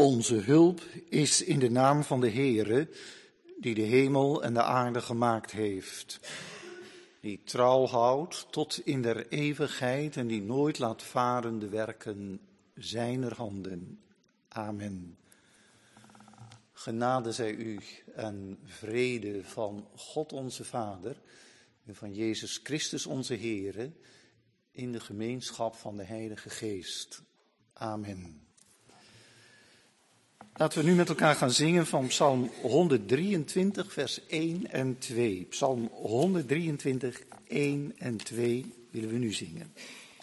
Onze hulp is in de naam van de Heere, die de hemel en de aarde gemaakt heeft. Die trouw houdt tot in der eeuwigheid en die nooit laat varen de werken zijner handen. Amen. Genade zij u en vrede van God onze Vader en van Jezus Christus onze Heere in de gemeenschap van de Heilige Geest. Amen. Laten we nu met elkaar gaan zingen van Psalm 123, vers 1 en 2. Psalm 123, 1 en 2 willen we nu zingen.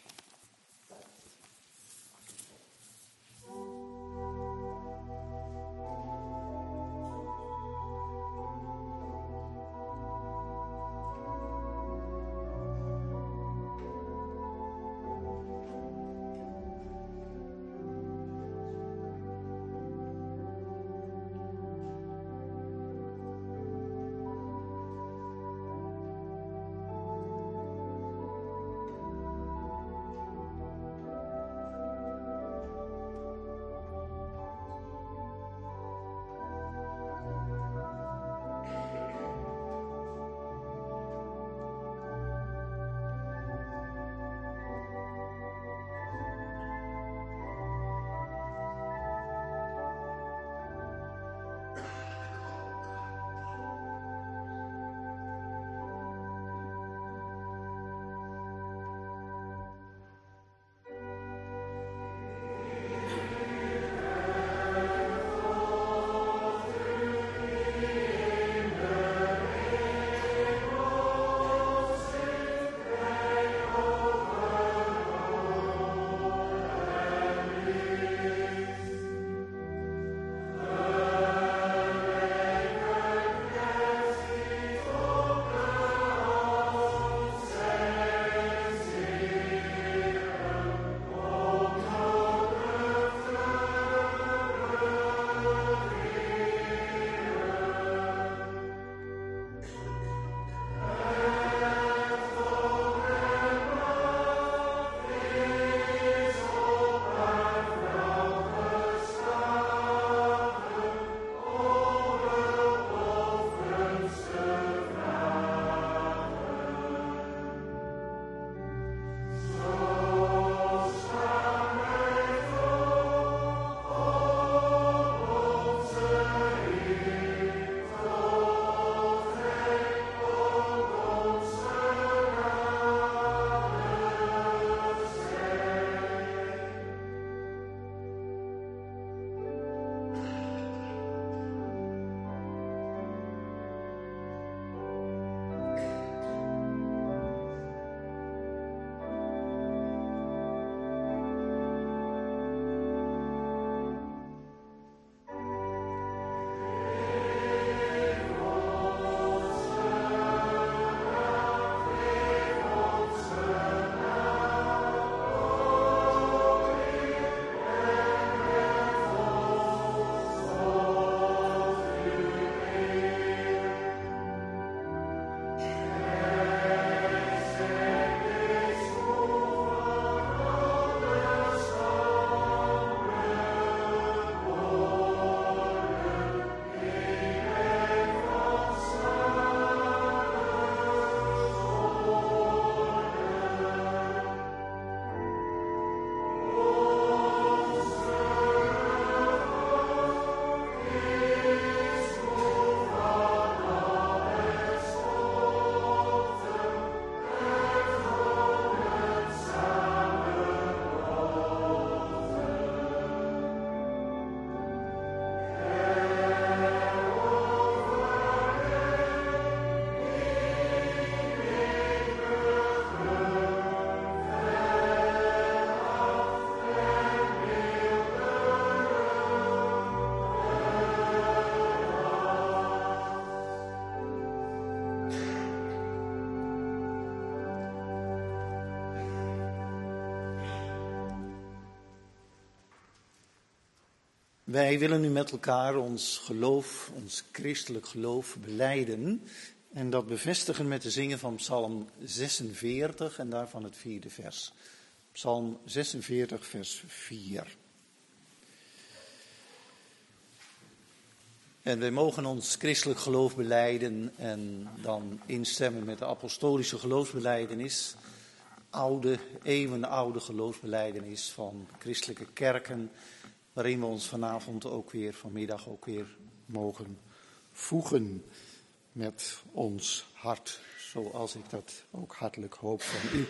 Wij willen nu met elkaar ons geloof, ons christelijk geloof belijden en dat bevestigen met de zingen van Psalm 46 en daarvan het 4e vers. Psalm 46 vers 4. En wij mogen ons christelijk geloof belijden en dan instemmen met de apostolische geloofsbelijdenis. Eeuwenoude geloofsbelijdenis van christelijke kerken, waarin we ons vanmiddag ook weer mogen voegen met ons hart, zoals ik dat ook hartelijk hoop van u.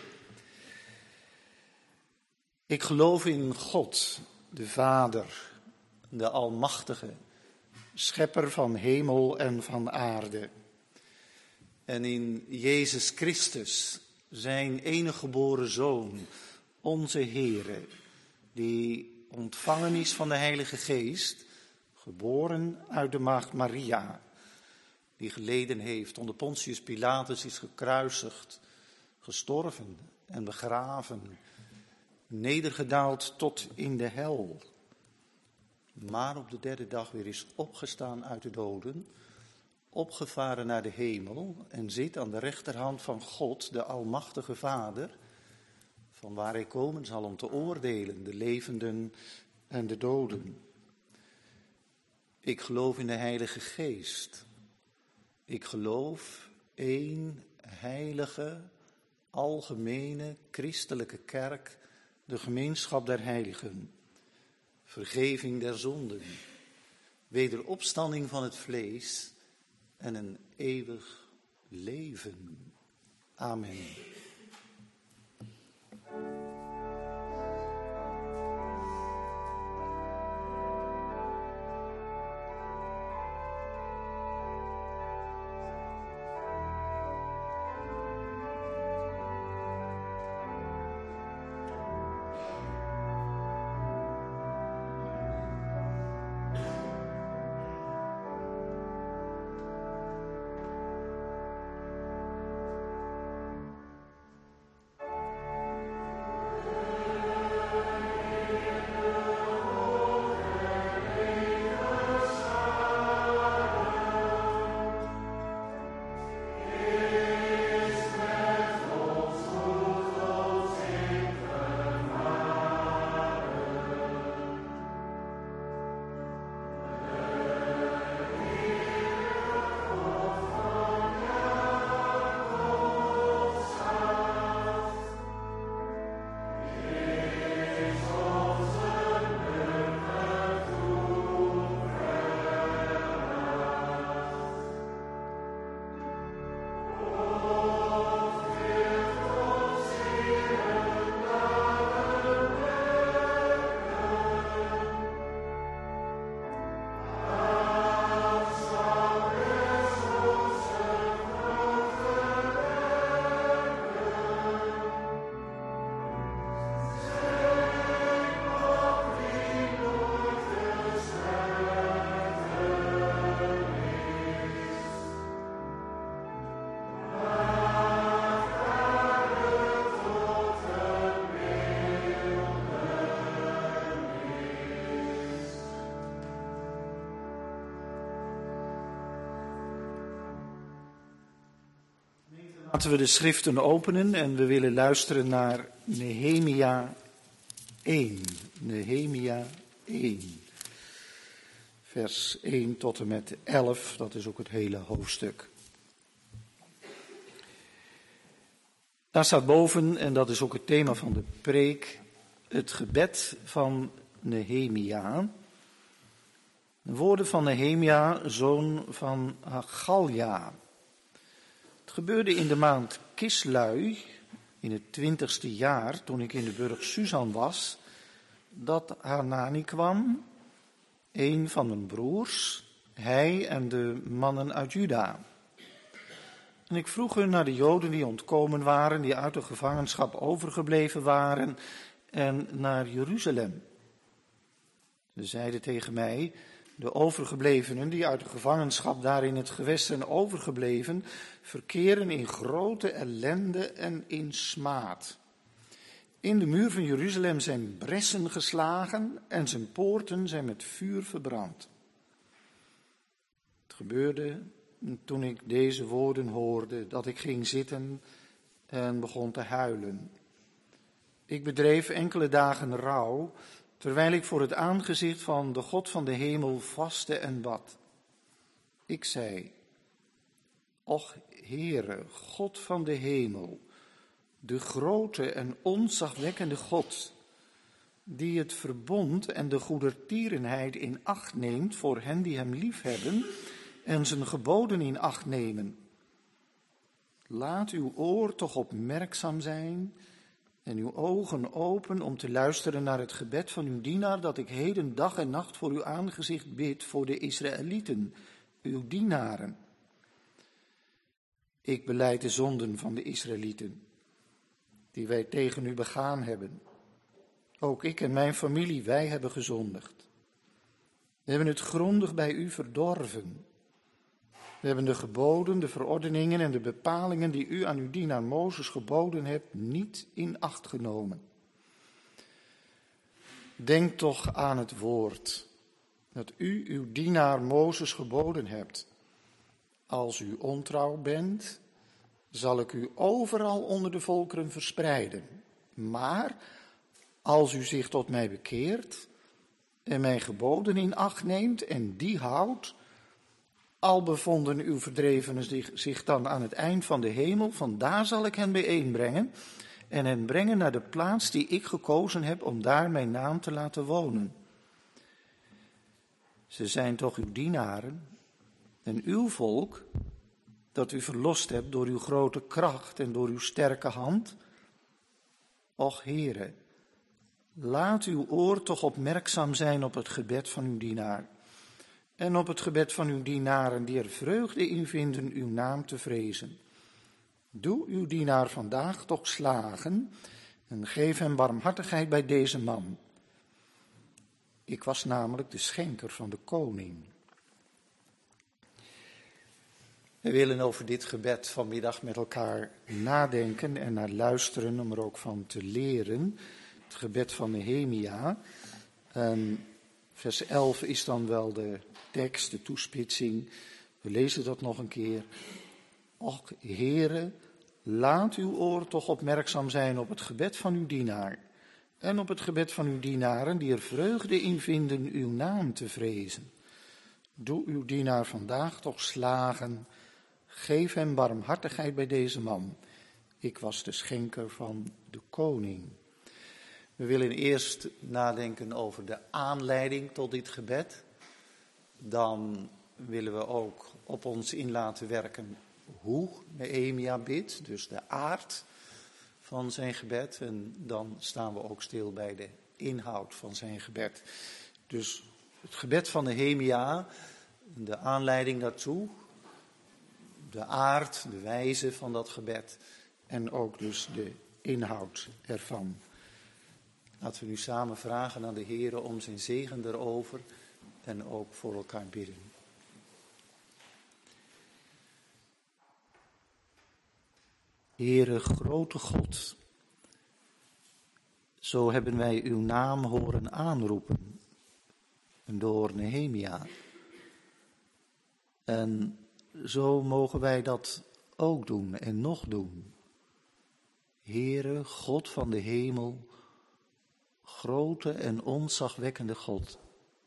Ik geloof in God, de Vader, de Almachtige, schepper van hemel en van aarde. En in Jezus Christus, zijn enige geboren Zoon, onze Heere, die ontvangen is van de Heilige Geest, geboren uit de maagd Maria, die geleden heeft onder Pontius Pilatus, is gekruisigd, gestorven en begraven, nedergedaald tot in de hel, maar op de derde dag weer is opgestaan uit de doden, opgevaren naar de hemel en zit aan de rechterhand van God, de Almachtige Vader, van waar hij komen zal om te oordelen, de levenden en de doden. Ik geloof in de Heilige Geest. Ik geloof één heilige, algemene, christelijke kerk, de gemeenschap der heiligen, vergeving der zonden, wederopstanding van het vlees en een eeuwig leven. Amen. Laten we de schriften openen en we willen luisteren naar Nehemia 1. Nehemia 1. Vers 1 tot en met 11, dat is ook het hele hoofdstuk. Daar staat boven, en dat is ook het thema van de preek, het gebed van Nehemia. De woorden van Nehemia, zoon van Haggalja. Het gebeurde in de maand Kislui, in het 20ste jaar, toen ik in de burcht Susan was, dat Hanani kwam, een van mijn broers, hij en de mannen uit Juda. En ik vroeg hun naar de Joden die ontkomen waren, die uit de gevangenschap overgebleven waren, en naar Jeruzalem. Ze zeiden tegen mij: de overgeblevenen die uit de gevangenschap daar in het gewest zijn overgebleven, verkeren in grote ellende en in smaad. In de muur van Jeruzalem zijn bressen geslagen en zijn poorten zijn met vuur verbrand. Het gebeurde toen ik deze woorden hoorde, dat ik ging zitten en begon te huilen. Ik bedreef enkele dagen rouw, terwijl ik voor het aangezicht van de God van de hemel vastte en bad. Ik zei, och Heere, God van de hemel, de grote en ontzagwekkende God, die het verbond en de goedertierenheid in acht neemt voor hen die hem liefhebben en zijn geboden in acht nemen. Laat uw oor toch opmerkzaam zijn en uw ogen open om te luisteren naar het gebed van uw dienaar, dat ik heden dag en nacht voor uw aangezicht bid, voor de Israëlieten, uw dienaren. Ik belijd de zonden van de Israëlieten, die wij tegen u begaan hebben. Ook ik en mijn familie, wij hebben gezondigd. We hebben het grondig bij u verdorven. We hebben de geboden, de verordeningen en de bepalingen die u aan uw dienaar Mozes geboden hebt, niet in acht genomen. Denk toch aan het woord dat u uw dienaar Mozes geboden hebt. Als u ontrouw bent, zal ik u overal onder de volkeren verspreiden. Maar als u zich tot mij bekeert en mijn geboden in acht neemt en die houdt, al bevonden uw verdrevenen zich dan aan het eind van de hemel, vandaar zal ik hen bijeenbrengen en hen brengen naar de plaats die ik gekozen heb om daar mijn naam te laten wonen. Ze zijn toch uw dienaren en uw volk, dat u verlost hebt door uw grote kracht en door uw sterke hand. Och Heere, laat uw oor toch opmerkzaam zijn op het gebed van uw dienaar en op het gebed van uw dienaren die er vreugde in vinden uw naam te vrezen. Doe uw dienaar vandaag toch slagen en geef hem barmhartigheid bij deze man. Ik was namelijk de schenker van de koning. We willen over dit gebed vanmiddag met elkaar nadenken en naar luisteren om er ook van te leren. Het gebed van Nehemia. Vers 11 is dan wel de tekst, de toespitsing. We lezen dat nog een keer. Och, Heere, laat uw oor toch opmerkzaam zijn op het gebed van uw dienaar en op het gebed van uw dienaren die er vreugde in vinden uw naam te vrezen. Doe uw dienaar vandaag toch slagen. Geef hem barmhartigheid bij deze man. Ik was de schenker van de koning. We willen eerst nadenken over de aanleiding tot dit gebed. Dan willen we ook op ons in laten werken hoe Nehemia bidt, dus de aard van zijn gebed. En dan staan we ook stil bij de inhoud van zijn gebed. Dus het gebed van Nehemia, de aanleiding daartoe, de aard, de wijze van dat gebed en ook dus de inhoud ervan. Laten we nu samen vragen aan de Heere om zijn zegen erover en ook voor elkaar bidden. Heere, grote God, zo hebben wij uw naam horen aanroepen door Nehemia. En zo mogen wij dat ook doen en nog doen. Heere, God van de hemel, grote en ontzagwekkende God.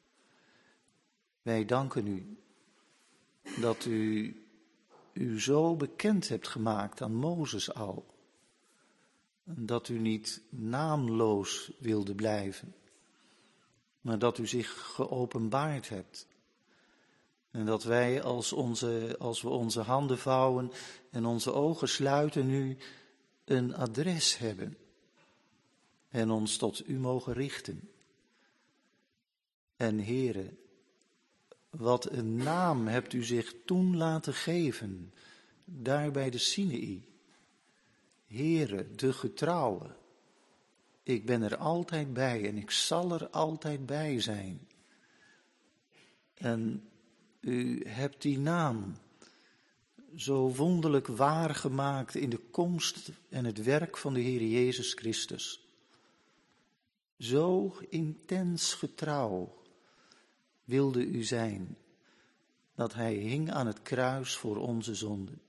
Wij danken u dat u zo bekend hebt gemaakt aan Mozes al. Dat u niet naamloos wilde blijven, maar dat u zich geopenbaard hebt. En dat wij als we onze handen vouwen en onze ogen sluiten nu een adres hebben. En ons tot u mogen richten. En Heere, wat een naam hebt u zich toen laten geven, daar bij de Sinaï. Heere, de getrouwe, ik ben er altijd bij en ik zal er altijd bij zijn. En u hebt die naam zo wonderlijk waargemaakt in de komst en het werk van de Heer Jezus Christus. Zo intens getrouw wilde u zijn, dat hij hing aan het kruis voor onze zonden.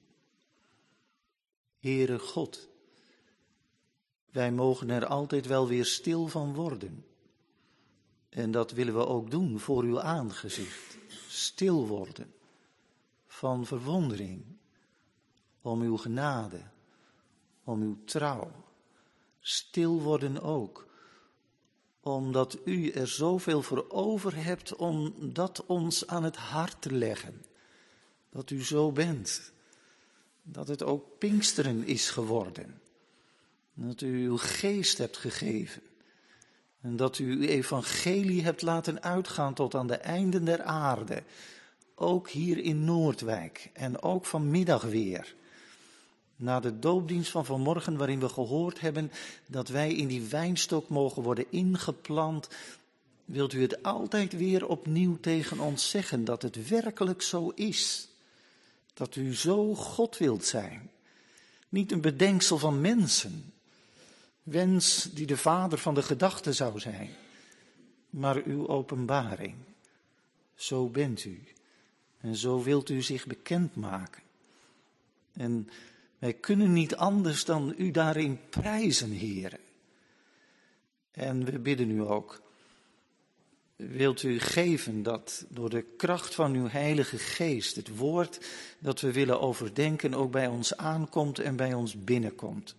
Heere God, wij mogen er altijd wel weer stil van worden. En dat willen we ook doen voor uw aangezicht. Stil worden van verwondering om uw genade, om uw trouw. Stil worden ook, omdat u er zoveel voor over hebt om dat ons aan het hart te leggen. Dat u zo bent. Dat het ook Pinksteren is geworden. Dat u uw geest hebt gegeven. En dat u uw evangelie hebt laten uitgaan tot aan de einden der aarde. Ook hier in Noordwijk en ook vanmiddag weer. Na de doopdienst van vanmorgen waarin we gehoord hebben dat wij in die wijnstok mogen worden ingeplant. Wilt u het altijd weer opnieuw tegen ons zeggen dat het werkelijk zo is. Dat u zo God wilt zijn. Niet een bedenksel van mensen. Wens die de vader van de gedachte zou zijn. Maar uw openbaring. Zo bent u. En zo wilt u zich bekendmaken. En wij kunnen niet anders dan u daarin prijzen, Heere. En we bidden u ook. Wilt u geven dat door de kracht van uw Heilige Geest het woord dat we willen overdenken ook bij ons aankomt en bij ons binnenkomt.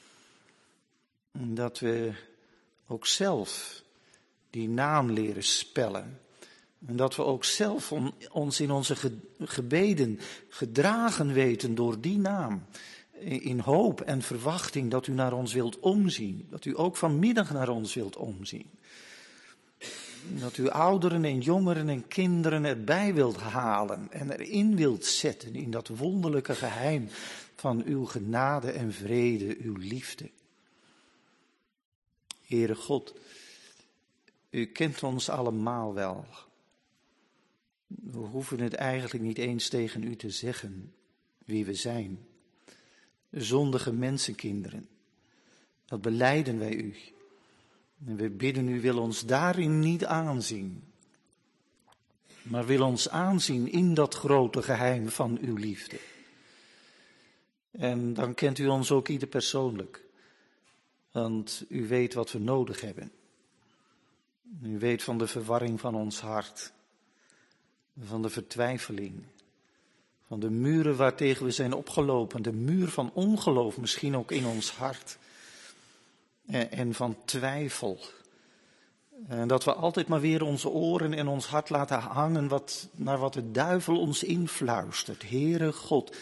Dat we ook zelf die naam leren spellen. En dat we ook zelf ons in onze gebeden gedragen weten door die naam. In hoop en verwachting dat u naar ons wilt omzien. Dat u ook vanmiddag naar ons wilt omzien. Dat u ouderen en jongeren en kinderen erbij wilt halen en erin wilt zetten in dat wonderlijke geheim van uw genade en vrede, uw liefde. Heere God, u kent ons allemaal wel. We hoeven het eigenlijk niet eens tegen u te zeggen wie we zijn. Zondige mensenkinderen, dat belijden wij u. En we bidden u, wil ons daarin niet aanzien, maar wil ons aanzien in dat grote geheim van uw liefde. En dan kent u ons ook ieder persoonlijk, want u weet wat we nodig hebben. U weet van de verwarring van ons hart, van de vertwijfeling, van de muren waartegen we zijn opgelopen, de muur van ongeloof misschien ook in ons hart. En van twijfel. En dat we altijd maar weer onze oren en ons hart laten hangen naar wat de duivel ons influistert. Heere God,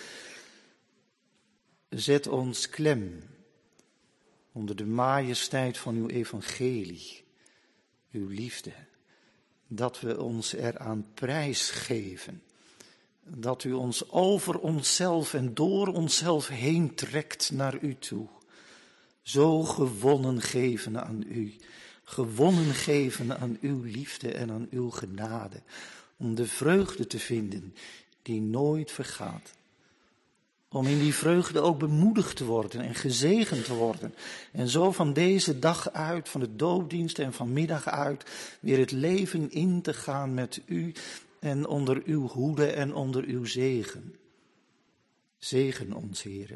zet ons klem onder de majesteit van uw evangelie, uw liefde. Dat we ons eraan prijsgeven. Dat u ons over onszelf en door onszelf heen trekt naar u toe. Zo gewonnen geven aan u, gewonnen geven aan uw liefde en aan uw genade, om de vreugde te vinden die nooit vergaat. Om in die vreugde ook bemoedigd te worden en gezegend te worden. En zo van deze dag uit, van de doopdienst en vanmiddag uit, weer het leven in te gaan met u en onder uw hoede en onder uw zegen. Zegen ons, Heere.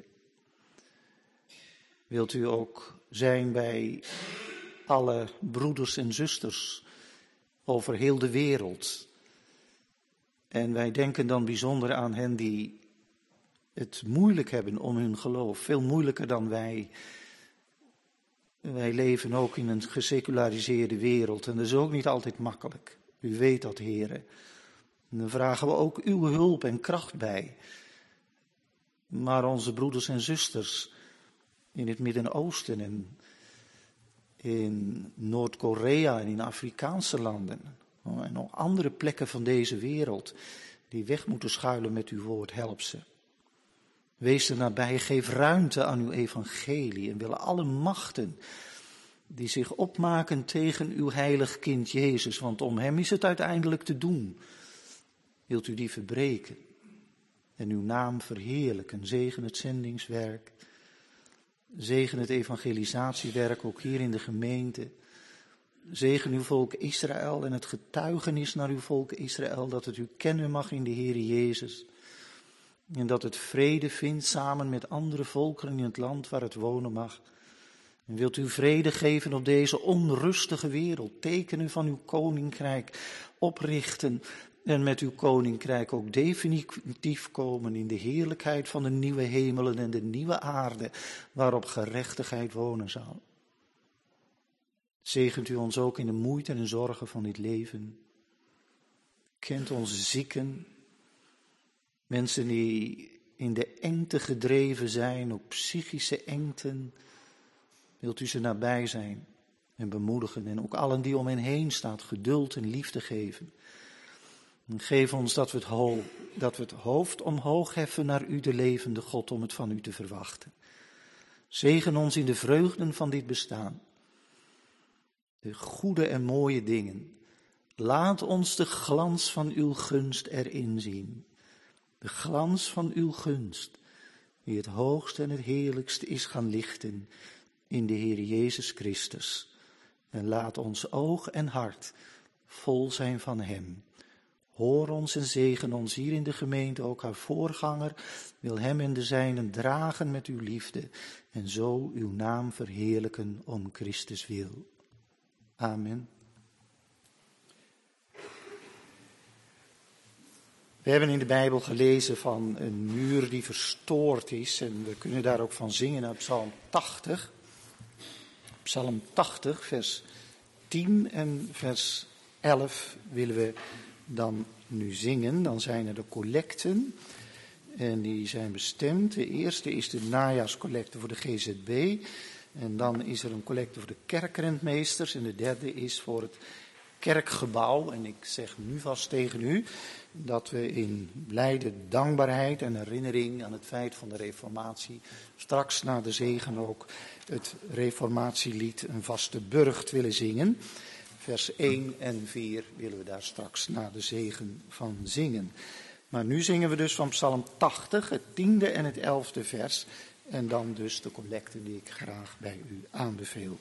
Wilt u ook zijn bij alle broeders en zusters over heel de wereld. En wij denken dan bijzonder aan hen die het moeilijk hebben om hun geloof. Veel moeilijker dan wij. Wij leven ook in een geseculariseerde wereld en dat is ook niet altijd makkelijk. U weet dat, Heere. En dan vragen we ook uw hulp en kracht bij. Maar onze broeders en zusters in het Midden-Oosten en in Noord-Korea en in Afrikaanse landen en nog andere plekken van deze wereld die weg moeten schuilen met uw woord, help ze. Wees er nabij, geef ruimte aan uw evangelie en willen alle machten die zich opmaken tegen uw heilig kind Jezus, want om hem is het uiteindelijk te doen. Wilt u die verbreken en uw naam verheerlijken, zegen het zendingswerk. Zegen het evangelisatiewerk ook hier in de gemeente. Zegen uw volk Israël en het getuigenis naar uw volk Israël dat het u kennen mag in de Heere Jezus. En dat het vrede vindt samen met andere volkeren in het land waar het wonen mag. En wilt u vrede geven op deze onrustige wereld. Tekenen van uw koninkrijk oprichten en met uw koninkrijk ook definitief komen in de heerlijkheid van de nieuwe hemelen en de nieuwe aarde, waarop gerechtigheid wonen zal. Zegent u ons ook in de moeite en zorgen van dit leven. Kent onze zieken, mensen die in de engte gedreven zijn, op psychische engten. Wilt u ze nabij zijn en bemoedigen en ook allen die om hen heen staan geduld en liefde geven. En geef ons dat we het hoofd omhoog heffen naar u, de levende God, om het van u te verwachten. Zegen ons in de vreugden van dit bestaan. De goede en mooie dingen. Laat ons de glans van uw gunst erin zien. De glans van uw gunst, die het hoogste en het heerlijkste is gaan lichten in de Heer Jezus Christus. En laat ons oog en hart vol zijn van hem. Hoor ons en zegen ons hier in de gemeente, ook haar voorganger, wil hem en de zijnen dragen met uw liefde en zo uw naam verheerlijken om Christus wil. Amen. We hebben in de Bijbel gelezen van een muur die verstoord is en we kunnen daar ook van zingen uit Psalm 80. Psalm 80, vers 10 en vers 11 willen we dan nu zingen. Dan zijn er de collecten en die zijn bestemd. De eerste is de najaarscollecte voor de GZB en dan is er een collecte voor de kerkrentmeesters en de derde is voor het kerkgebouw. En ik zeg nu vast tegen u dat we in blijde dankbaarheid en herinnering aan het feit van de reformatie straks na de zegen ook het reformatielied Een vaste burcht willen zingen. Vers 1 en 4 willen we daar straks na de zegen van zingen. Maar nu zingen we dus van Psalm 80, het 10e en het 11e vers. En dan dus de collecte die ik graag bij u aanbeveel.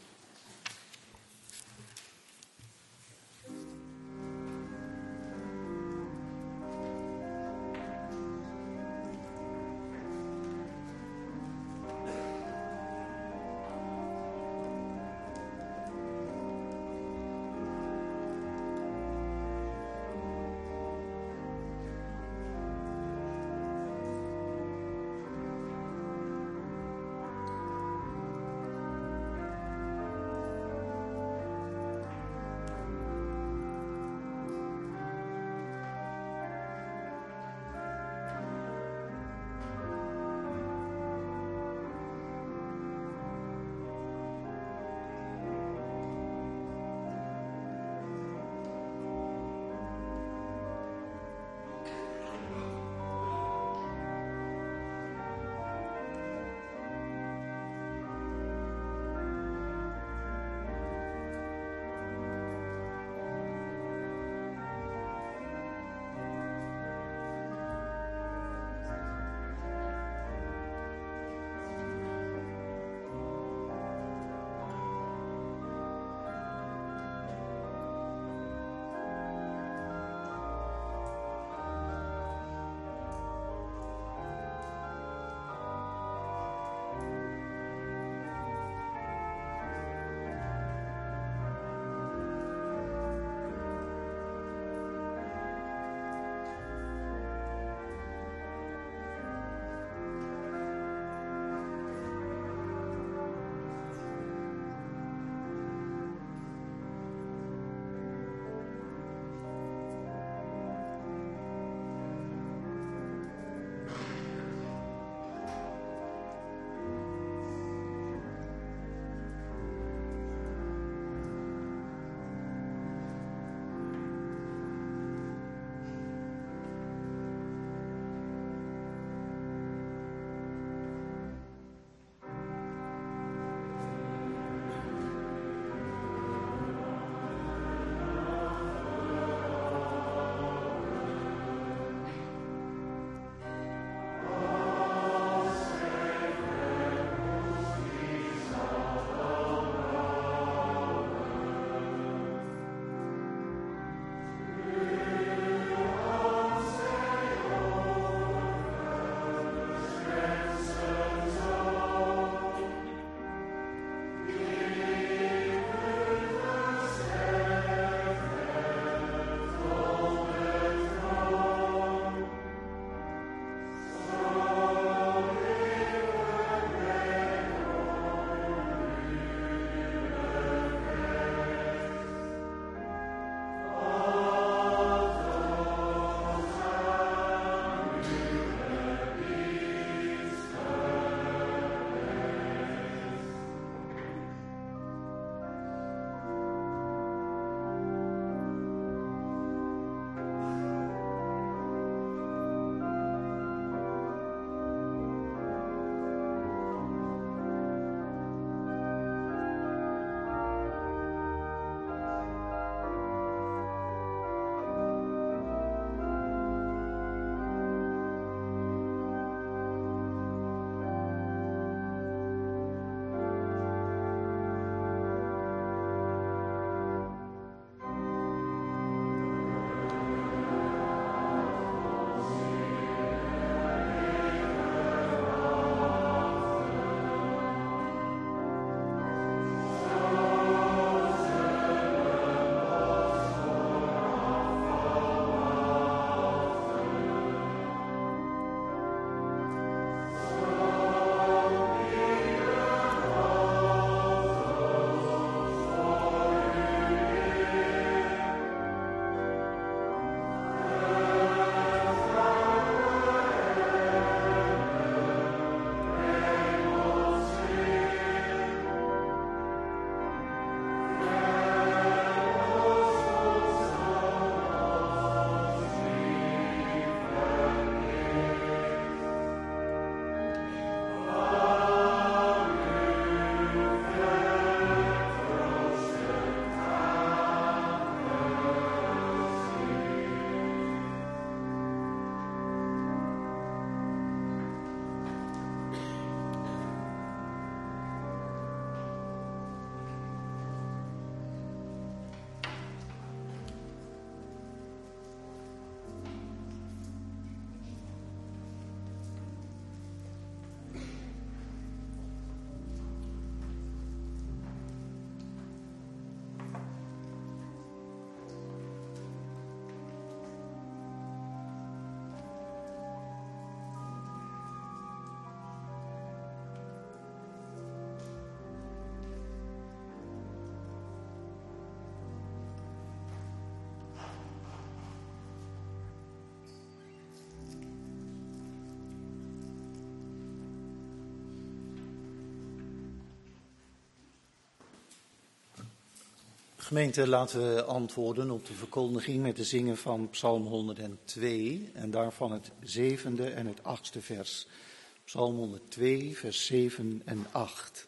Gemeente, laten we antwoorden op de verkondiging met de zingen van Psalm 102 en daarvan het 7e en het 8e vers. Psalm 102, vers 7 en 8.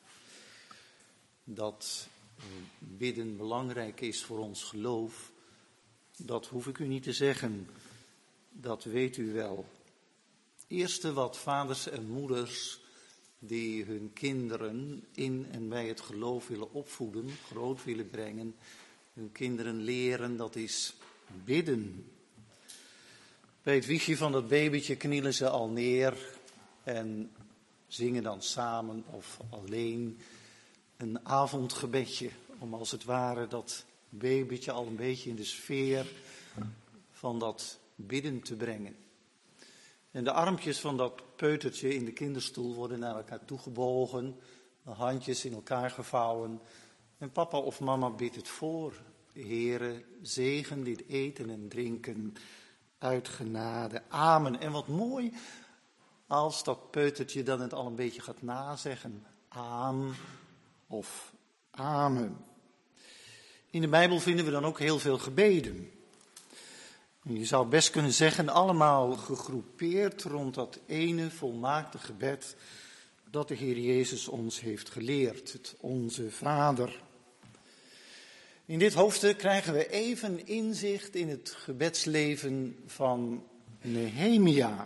Dat bidden belangrijk is voor ons geloof, dat hoef ik u niet te zeggen, dat weet u wel. Eerste wat vaders en moeders die hun kinderen in en bij het geloof willen opvoeden, groot willen brengen, hun kinderen leren, dat is bidden. Bij het wiegje van dat babytje knielen ze al neer en zingen dan samen of alleen een avondgebedje, om als het ware dat babytje al een beetje in de sfeer van dat bidden te brengen. En de armpjes van dat peutertje in de kinderstoel worden naar elkaar toegebogen, de handjes in elkaar gevouwen. En papa of mama bidt het voor. Heere, zegen dit eten en drinken uit genade. Amen. En wat mooi als dat peutertje dan het al een beetje gaat nazeggen. Aam of amen. In de Bijbel vinden we dan ook heel veel gebeden. Je zou best kunnen zeggen, allemaal gegroepeerd rond dat ene volmaakte gebed dat de Heer Jezus ons heeft geleerd, het Onze Vader. In dit hoofdstuk krijgen we even inzicht in het gebedsleven van Nehemia.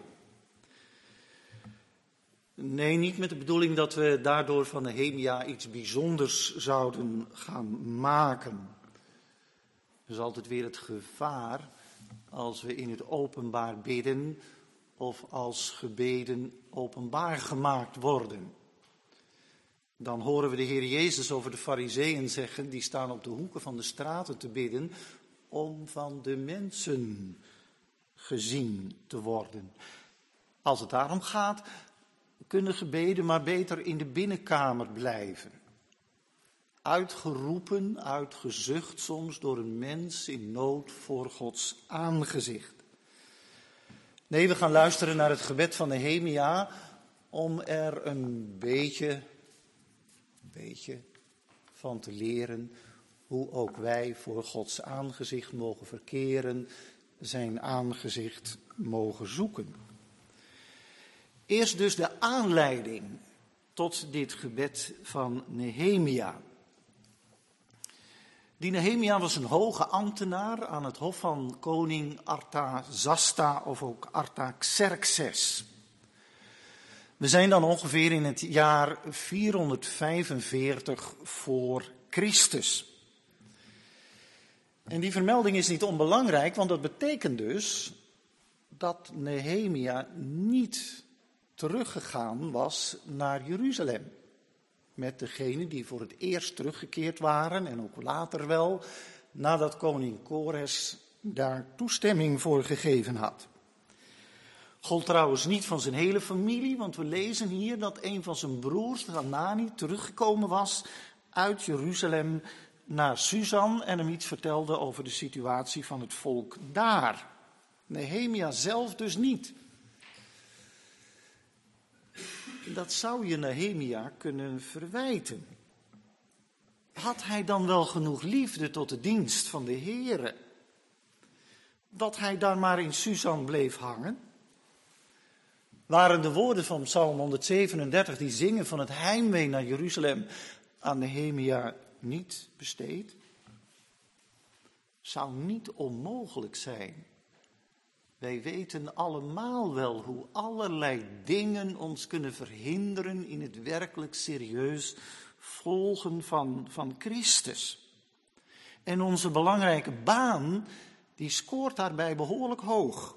Nee, niet met de bedoeling dat we daardoor van Nehemia iets bijzonders zouden gaan maken. Er is altijd weer het gevaar als we in het openbaar bidden of als gebeden openbaar gemaakt worden. Dan horen we de Heer Jezus over de Farizeeën zeggen, die staan op de hoeken van de straten te bidden om van de mensen gezien te worden. Als het daarom gaat, kunnen gebeden maar beter in de binnenkamer blijven. Uitgeroepen, uitgezucht soms door een mens in nood voor Gods aangezicht. Nee, we gaan luisteren naar het gebed van Nehemia om er een beetje van te leren hoe ook wij voor Gods aangezicht mogen verkeren, zijn aangezicht mogen zoeken. Eerst dus de aanleiding tot dit gebed van Nehemia. Die Nehemia was een hoge ambtenaar aan het hof van koning Artazasta of ook Artaxerxes. We zijn dan ongeveer in het jaar 445 voor Christus. En die vermelding is niet onbelangrijk, want dat betekent dus dat Nehemia niet teruggegaan was naar Jeruzalem. Met degenen die voor het eerst teruggekeerd waren en ook later wel, nadat koning Kores daar toestemming voor gegeven had. Gold trouwens niet van zijn hele familie, want we lezen hier dat een van zijn broers, Hanani, teruggekomen was uit Jeruzalem naar Susan en hem iets vertelde over de situatie van het volk daar. Nehemia zelf dus niet. Dat zou je Nehemia kunnen verwijten. Had hij dan wel genoeg liefde tot de dienst van de Here, dat hij daar maar in Susan bleef hangen? Waren de woorden van Psalm 137 die zingen van het heimwee naar Jeruzalem aan Nehemia niet besteed? Zou niet onmogelijk zijn. Wij weten allemaal wel hoe allerlei dingen ons kunnen verhinderen in het werkelijk serieus volgen van Christus. En onze belangrijke baan, die scoort daarbij behoorlijk hoog.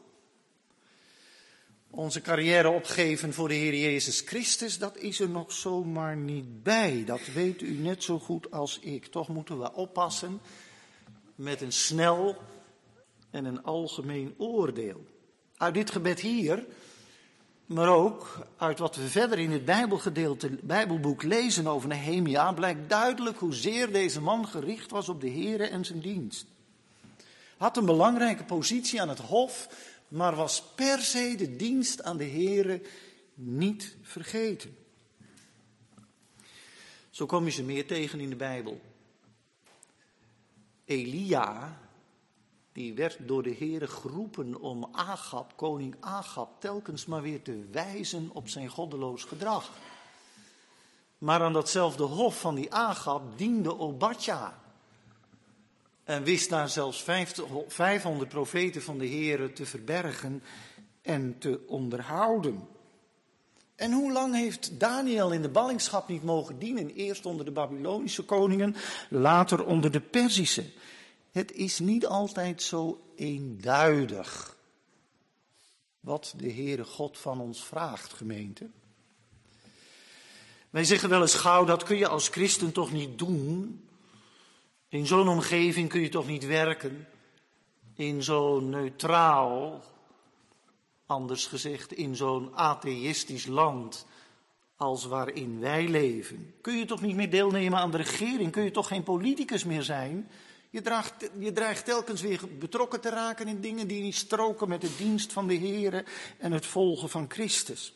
Onze carrière opgeven voor de Heer Jezus Christus, dat is er nog zomaar niet bij. Dat weet u net zo goed als ik. Toch moeten we oppassen met een snel en een algemeen oordeel. Uit dit gebed hier, maar ook uit wat we verder in het Bijbelboek lezen over Nehemia, blijkt duidelijk hoezeer deze man gericht was op de Here en zijn dienst. Had een belangrijke positie aan het hof, maar was per se de dienst aan de Here niet vergeten. Zo kom je ze meer tegen in de Bijbel. Elia, die werd door de Heere geroepen om Agab, koning Agab, telkens maar weer te wijzen op zijn goddeloos gedrag. Maar aan datzelfde hof van die Agab diende Obadja. En wist daar zelfs 500 profeten van de Heere te verbergen en te onderhouden. En hoe lang heeft Daniel in de ballingschap niet mogen dienen? Eerst onder de Babylonische koningen, later onder de Perzische. Het is niet altijd zo eenduidig wat de Heere God van ons vraagt, gemeente. Wij zeggen wel eens gauw, dat kun je als christen toch niet doen. In zo'n omgeving kun je toch niet werken. In zo'n neutraal, anders gezegd, in zo'n atheïstisch land als waarin wij leven. Kun je toch niet meer deelnemen aan de regering? Kun je toch geen politicus meer zijn? Je dreigt telkens weer betrokken te raken in dingen die niet stroken met de dienst van de Heere en het volgen van Christus.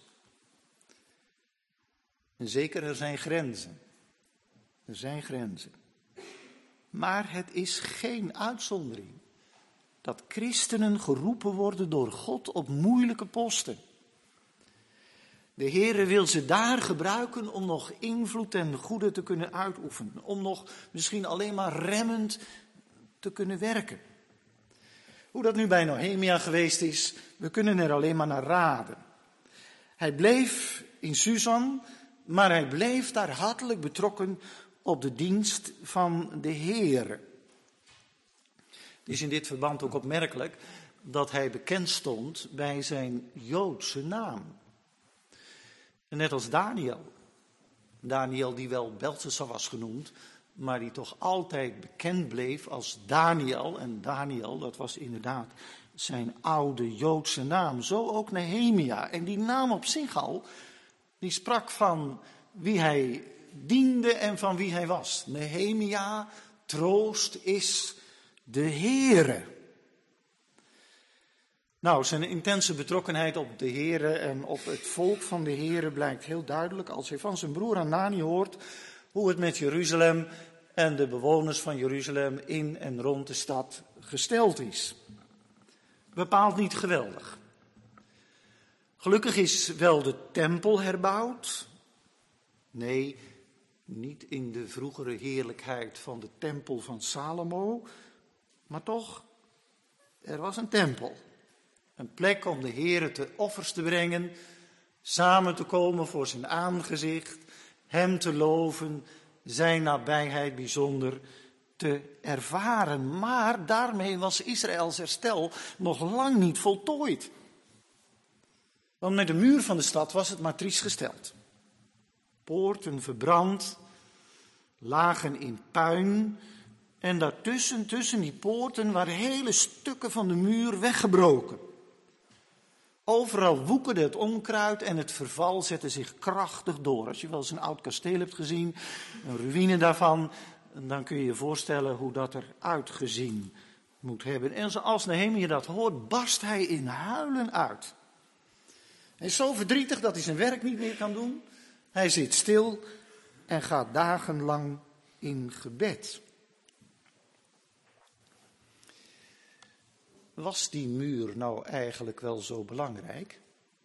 En zeker, er zijn grenzen. Er zijn grenzen. Maar het is geen uitzondering dat christenen geroepen worden door God op moeilijke posten. De Heere wil ze daar gebruiken om nog invloed ten goede te kunnen uitoefenen. Om nog misschien alleen maar remmend te kunnen werken. Hoe dat nu bij Nehemia geweest is, we kunnen er alleen maar naar raden. Hij bleef in Susan, maar hij bleef daar hartelijk betrokken op de dienst van de Heere. Het is in dit verband ook opmerkelijk dat hij bekend stond bij zijn Joodse naam. En net als Daniel. Daniel die wel Belteshazzar was genoemd, maar die toch altijd bekend bleef als Daniel. En Daniel, dat was inderdaad zijn oude Joodse naam. Zo ook Nehemia. En die naam op zich al, die sprak van wie hij diende en van wie hij was. Nehemia, troost is de Heere. Nou, zijn intense betrokkenheid op de Heere en op het volk van de Heere blijkt heel duidelijk als hij van zijn broer Hanani hoort hoe het met Jeruzalem en de bewoners van Jeruzalem in en rond de stad gesteld is. Bepaald niet geweldig. Gelukkig is wel de tempel herbouwd. Nee, niet in de vroegere heerlijkheid van de tempel van Salomo, maar toch, er was een tempel. Een plek om de Heere te offers te brengen, samen te komen voor zijn aangezicht, hem te loven, zijn nabijheid bijzonder te ervaren. Maar daarmee was Israëls herstel nog lang niet voltooid. Want met de muur van de stad was het maar triest gesteld. Poorten verbrand, lagen in puin en daartussen, tussen die poorten, waren hele stukken van de muur weggebroken. Overal woekerde het onkruid en het verval zette zich krachtig door. Als je wel eens een oud kasteel hebt gezien, een ruïne daarvan, dan kun je je voorstellen hoe dat eruit gezien moet hebben. En zoals Nehemia dat hoort, barst hij in huilen uit. Hij is zo verdrietig dat hij zijn werk niet meer kan doen. Hij zit stil en gaat dagenlang in gebed. Was die muur nou eigenlijk wel zo belangrijk?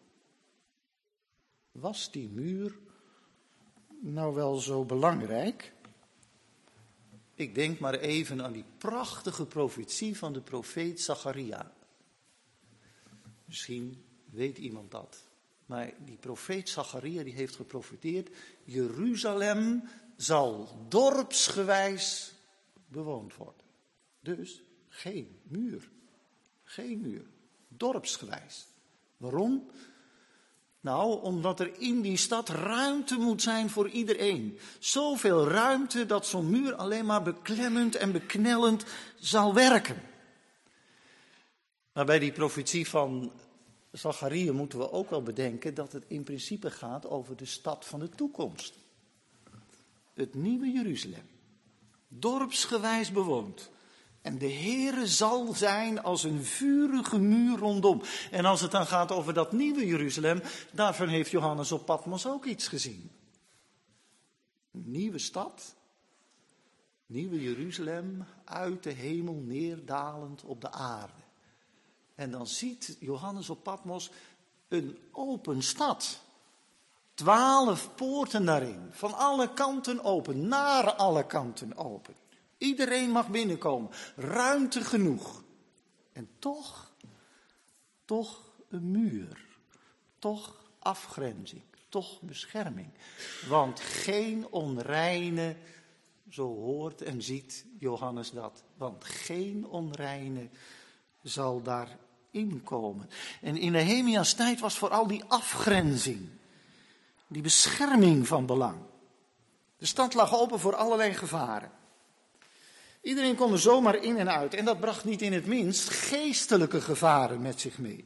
Was die muur nou wel zo belangrijk? Ik denk maar even aan die prachtige profetie van de profeet Zacharia. Misschien weet iemand dat. Maar die profeet Zacharia die heeft geprofeteerd: Jeruzalem zal dorpsgewijs bewoond worden. Dus geen muur. Geen muur. Dorpsgewijs. Waarom? Nou, omdat er in die stad ruimte moet zijn voor iedereen. Zoveel ruimte dat zo'n muur alleen maar beklemmend en beknellend zal werken. Maar bij die profetie van Zacharia moeten we ook wel bedenken dat het in principe gaat over de stad van de toekomst. Het nieuwe Jeruzalem. Dorpsgewijs bewoond. En de Heere zal zijn als een vurige muur rondom. En als het dan gaat over dat nieuwe Jeruzalem, daarvan heeft Johannes op Patmos ook iets gezien. Een nieuwe stad, Nieuwe Jeruzalem uit de hemel neerdalend op de aarde. En dan ziet Johannes op Patmos een open stad. 12 poorten daarin, van alle kanten open, naar alle kanten open. Iedereen mag binnenkomen, ruimte genoeg. En toch een muur, toch afgrenzing, toch bescherming. Want geen onreine, zo hoort en ziet Johannes dat, want geen onreine zal daarin komen. En in Nehemia's tijd was vooral die afgrenzing, die bescherming van belang. De stad lag open voor allerlei gevaren. Iedereen kon er zomaar in en uit. En dat bracht niet in het minst geestelijke gevaren met zich mee.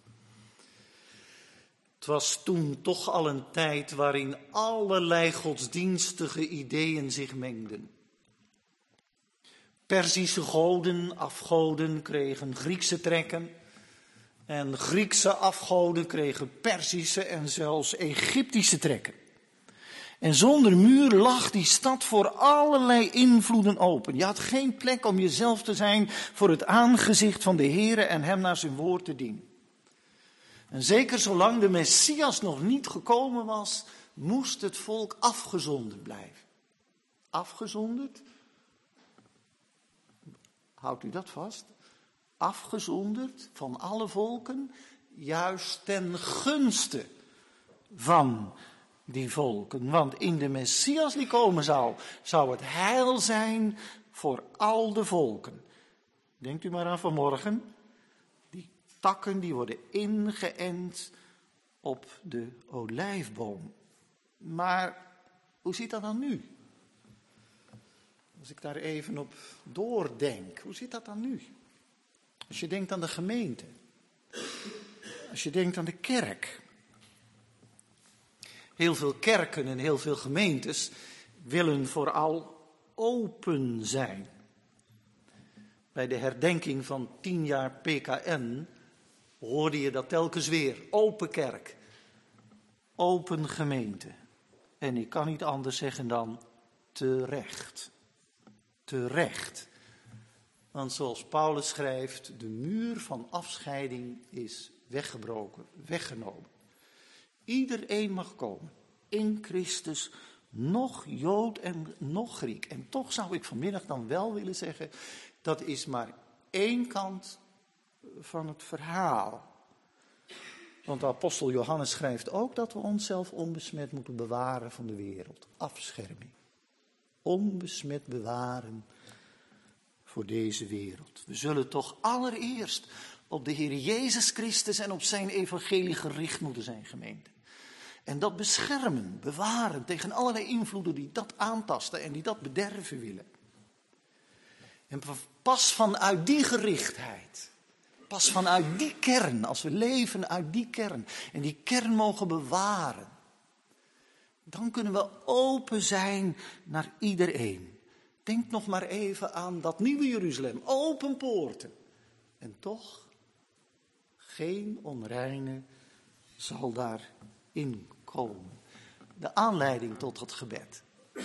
Het was toen toch al een tijd waarin allerlei godsdienstige ideeën zich mengden. Perzische goden, afgoden kregen Griekse trekken. En Griekse afgoden kregen Perzische en zelfs Egyptische trekken. En zonder muur lag die stad voor allerlei invloeden open. Je had geen plek om jezelf te zijn voor het aangezicht van de Heere en hem naar zijn woord te dienen. En zeker zolang de Messias nog niet gekomen was, moest het volk afgezonderd blijven. Afgezonderd? Houdt u dat vast? Afgezonderd van alle volken, juist ten gunste van die volken. Want in de Messias die komen zou het heil zijn voor al de volken. Denkt u maar aan vanmorgen. Die takken die worden ingeënt op de olijfboom. Maar hoe zit dat dan nu? Als ik daar even op doordenk, hoe zit dat dan nu? Als je denkt aan de gemeente. Als je denkt aan de kerk. Heel veel kerken en heel veel gemeentes willen vooral open zijn. Bij de herdenking van 10 jaar PKN hoorde je dat telkens weer. Open kerk, open gemeente. En ik kan niet anders zeggen dan terecht. Terecht. Want zoals Paulus schrijft, de muur van afscheiding is weggebroken, weggenomen. Iedereen mag komen, in Christus, nog Jood en nog Griek. En toch zou ik vanmiddag dan wel willen zeggen, dat is maar één kant van het verhaal. Want de apostel Johannes schrijft ook dat we onszelf onbesmet moeten bewaren van de wereld. Afscherming. Onbesmet bewaren voor deze wereld. We zullen toch allereerst op de Heer Jezus Christus en op zijn evangelie gericht moeten zijn, gemeente. En dat beschermen, bewaren tegen allerlei invloeden die dat aantasten en die dat bederven willen. En pas vanuit die gerichtheid, pas vanuit die kern, als we leven uit die kern en die kern mogen bewaren, dan kunnen we open zijn naar iedereen. Denk nog maar even aan dat nieuwe Jeruzalem, open poorten. En toch, geen onreine zal daarin komen. De aanleiding tot het gebed.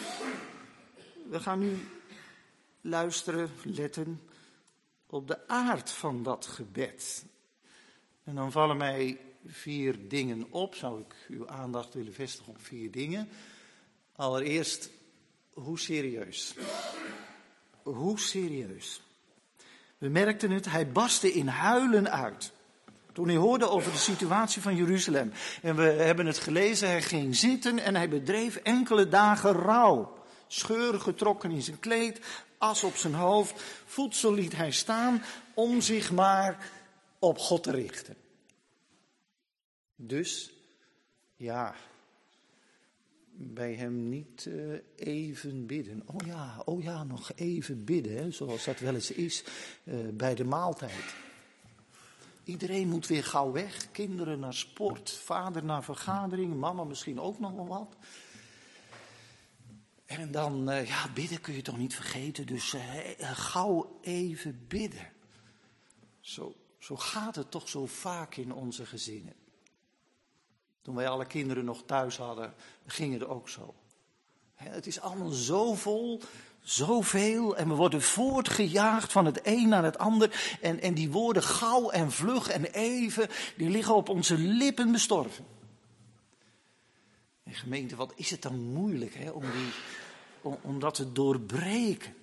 We gaan nu luisteren, letten op de aard van dat gebed. En dan vallen mij 4 dingen op. Zou ik uw aandacht willen vestigen op 4 dingen. Allereerst, hoe serieus? Hoe serieus? We merkten het, hij barstte in huilen uit. Toen hij hoorde over de situatie van Jeruzalem. En we hebben het gelezen, hij ging zitten en hij bedreef enkele dagen rouw. Scheuren getrokken in zijn kleed, as op zijn hoofd. Voedsel liet hij staan om zich maar op God te richten. Dus, ja, bij hem niet even bidden. Oh ja, nog even bidden, hè, zoals dat wel eens is bij de maaltijd. Iedereen moet weer gauw weg. Kinderen naar sport, vader naar vergadering, mama misschien ook nog wel wat. En dan, bidden kun je toch niet vergeten. Dus gauw even bidden. Zo gaat het toch zo vaak in onze gezinnen. Toen wij alle kinderen nog thuis hadden, ging het ook zo. Het is allemaal zo vol, Zoveel en we worden voortgejaagd van het een naar het ander. En die woorden gauw en vlug en even, die liggen op onze lippen bestorven. En gemeente, wat is het dan moeilijk hè, om dat te doorbreken.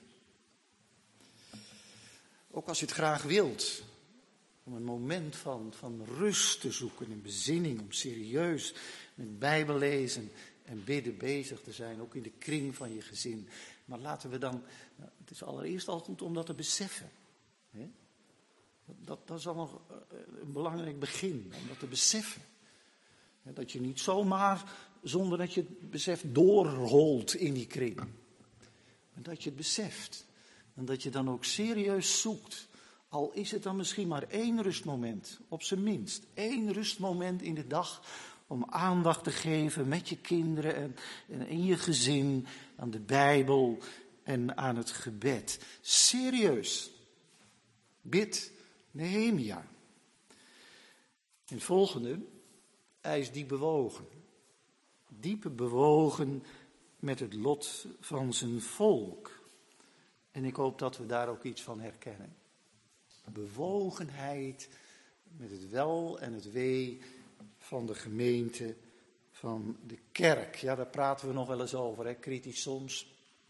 Ook als je het graag wilt. Om een moment van rust te zoeken en bezinning. Om serieus met Bijbel lezen en bidden bezig te zijn. Ook in de kring van je gezin. Maar laten we dan, het is allereerst al goed om dat te beseffen. Hè? Dat is al nog een belangrijk begin, om dat te beseffen. Dat je niet zomaar, zonder dat je het beseft, doorrolt in die kring. Maar dat je het beseft. En dat je dan ook serieus zoekt. Al is het dan misschien maar 1 rustmoment, op zijn minst. 1 rustmoment in de dag om aandacht te geven met je kinderen en in je gezin, aan de Bijbel en aan het gebed. Serieus. Bid Nehemia. En het volgende, hij is diep bewogen. Diep bewogen met het lot van zijn volk. En ik hoop dat we daar ook iets van herkennen. Bewogenheid met het wel en het wee van de gemeente, van de kerk. Ja, daar praten we nog wel eens over, hè, kritisch soms.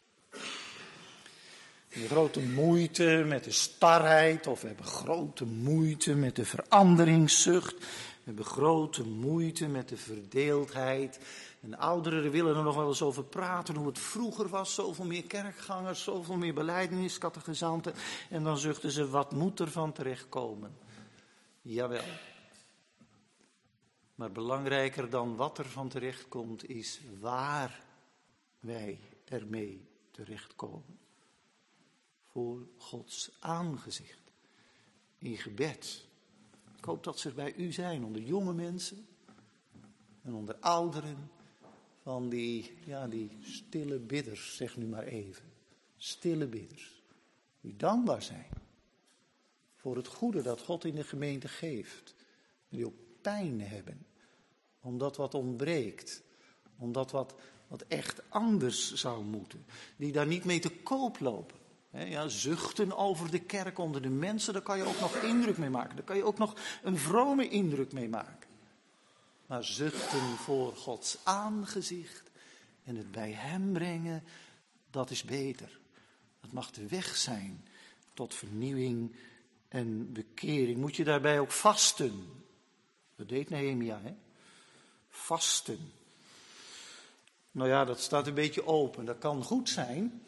We hebben grote moeite met de starheid, of we hebben grote moeite met de veranderingszucht. We hebben grote moeite met de verdeeldheid. En ouderen willen er nog wel eens over praten, hoe het vroeger was. Zoveel meer kerkgangers, zoveel meer belijdenis, catechizanten. En dan zuchten ze, wat moet er van terechtkomen? Jawel. Maar belangrijker dan wat er van terechtkomt, is waar wij ermee terechtkomen. Voor Gods aangezicht. In gebed. Ik hoop dat ze er bij u zijn, onder jonge mensen en onder ouderen. Van die stille bidders, zeg nu maar even. Stille bidders. Die dankbaar zijn. Voor het goede dat God in de gemeente geeft. Die ook pijn hebben. Omdat wat ontbreekt. Omdat wat echt anders zou moeten. Die daar niet mee te koop lopen. Ja, zuchten over de kerk onder de mensen, daar kan je ook nog indruk mee maken. Daar kan je ook nog een vrome indruk mee maken. Maar zuchten voor Gods aangezicht en het bij hem brengen, dat is beter. Dat mag de weg zijn tot vernieuwing en bekering. Moet je daarbij ook vasten. Dat deed Nehemia, hè? Vasten. Nou ja, dat staat een beetje open. Dat kan goed zijn.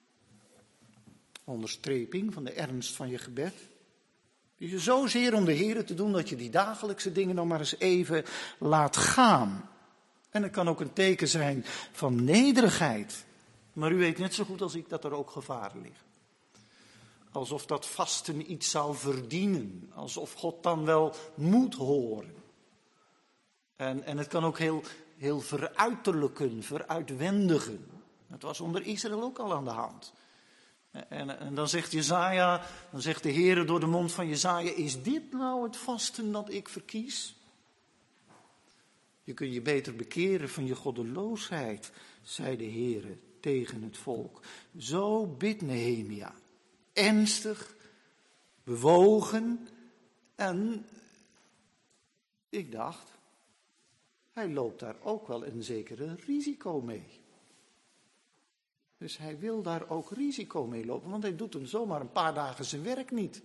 Onderstreping van de ernst van je gebed. Je zozeer om de Heere te doen dat je die dagelijkse dingen nog maar eens even laat gaan. En het kan ook een teken zijn van nederigheid. Maar u weet net zo goed als ik dat er ook gevaren liggen. Alsof dat vasten iets zou verdienen. Alsof God dan wel moet horen. En het kan ook heel veruiterlijken, veruitwendigen. Dat was onder Israël ook al aan de hand. En dan zegt Jesaja, dan zegt de Heere door de mond van Jesaja, is dit nou het vasten dat ik verkies? Je kunt je beter bekeren van je goddeloosheid, zei de Heere tegen het volk. Zo bidt Nehemia, ernstig, bewogen en ik dacht, hij loopt daar ook wel een zekere risico mee. Dus hij wil daar ook risico mee lopen, want hij doet hem zomaar een paar dagen zijn werk niet.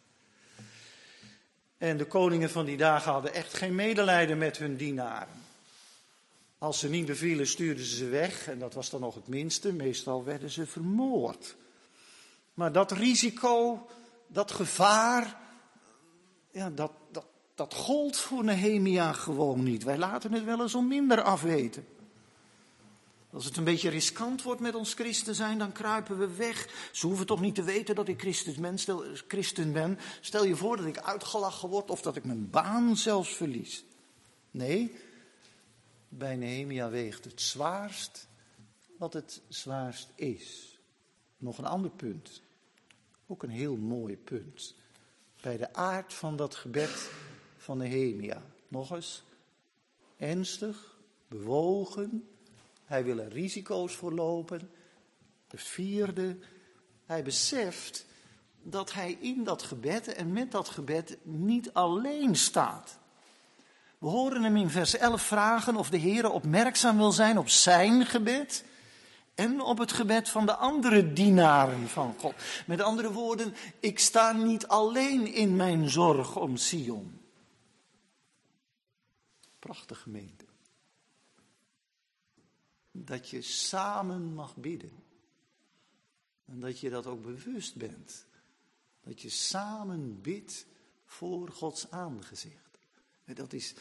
En de koningen van die dagen hadden echt geen medelijden met hun dienaren. Als ze niet bevielen, stuurden ze ze weg en dat was dan nog het minste. Meestal werden ze vermoord. Maar dat risico, dat gevaar, ja, dat gold voor Nehemia gewoon niet. Wij laten het wel eens om minder afweten. Als het een beetje riskant wordt met ons christen zijn, dan kruipen we weg. Ze hoeven toch niet te weten dat ik christen ben. Stel je voor dat ik uitgelachen word of dat ik mijn baan zelfs verlies. Nee, bij Nehemia weegt het zwaarst wat het zwaarst is. Nog een ander punt, ook een heel mooi punt. Bij de aard van dat gebed van Nehemia. Nog eens, ernstig, bewogen. Hij wil er risico's voor lopen Het vierde, hij beseft dat hij in dat gebed en met dat gebed niet alleen staat. We horen hem in vers 11 vragen of de Heere opmerkzaam wil zijn op zijn gebed en op het gebed van de andere dienaren van God. Met andere woorden, ik sta niet alleen in mijn zorg om Sion. Prachtige gemeente. Dat je samen mag bidden. En dat je dat ook bewust bent. Dat je samen bidt voor Gods aangezicht. En dat is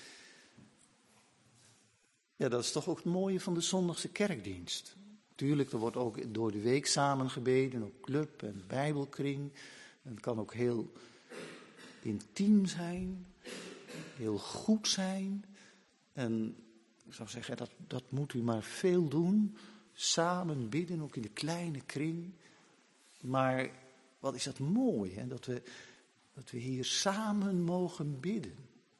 toch ook het mooie van de zondagse kerkdienst. Tuurlijk, er wordt ook door de week samen gebeden op club en bijbelkring. En het kan ook heel intiem zijn, heel goed zijn. En ik zou zeggen, dat moet u maar veel doen. Samen bidden, ook in de kleine kring. Maar wat is dat mooi, hè? Dat we hier samen mogen bidden.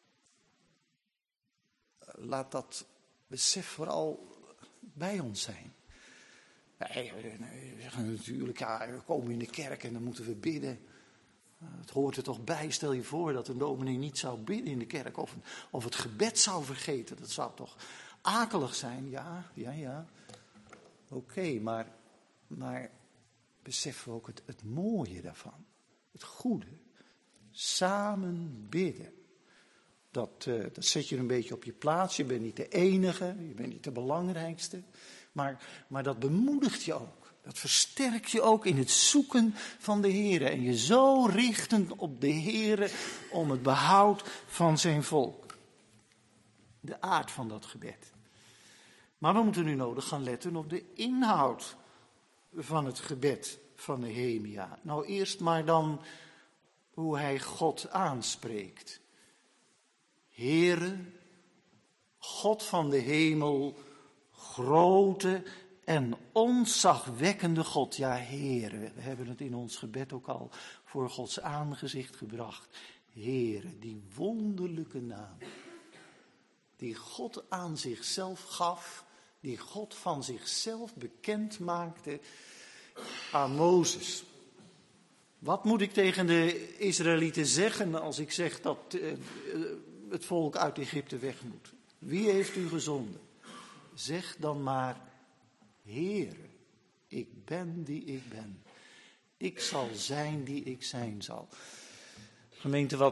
Laat dat besef vooral bij ons zijn. Wij zeggen natuurlijk, we komen in de kerk en dan moeten we bidden. Het hoort er toch bij, stel je voor dat een dominee niet zou bidden in de kerk. Of het gebed zou vergeten, dat zou toch akelig zijn? Ja. Oké, maar beseffen we ook het mooie daarvan. Het goede. Samen bidden. Dat zet je een beetje op je plaats. Je bent niet de enige, je bent niet de belangrijkste. Maar dat bemoedigt je ook. Dat versterkt je ook in het zoeken van de Heer. En je zo richten op de Heer om het behoud van zijn volk. De aard van dat gebed. Maar we moeten nu nodig gaan letten op de inhoud van het gebed van Nehemia. Nou, eerst maar dan hoe hij God aanspreekt. Heere, God van de hemel, grote en ontzagwekkende God. Ja, Heere, we hebben het in ons gebed ook al voor Gods aangezicht gebracht. Heere, die wonderlijke naam, die God aan zichzelf gaf, die God van zichzelf bekend maakte aan Mozes. Wat moet ik tegen de Israëlieten zeggen als ik zeg dat het volk uit Egypte weg moet? Wie heeft u gezonden? Zeg dan maar, Heere, ik ben die ik ben. Ik zal zijn die ik zijn zal. Gemeente,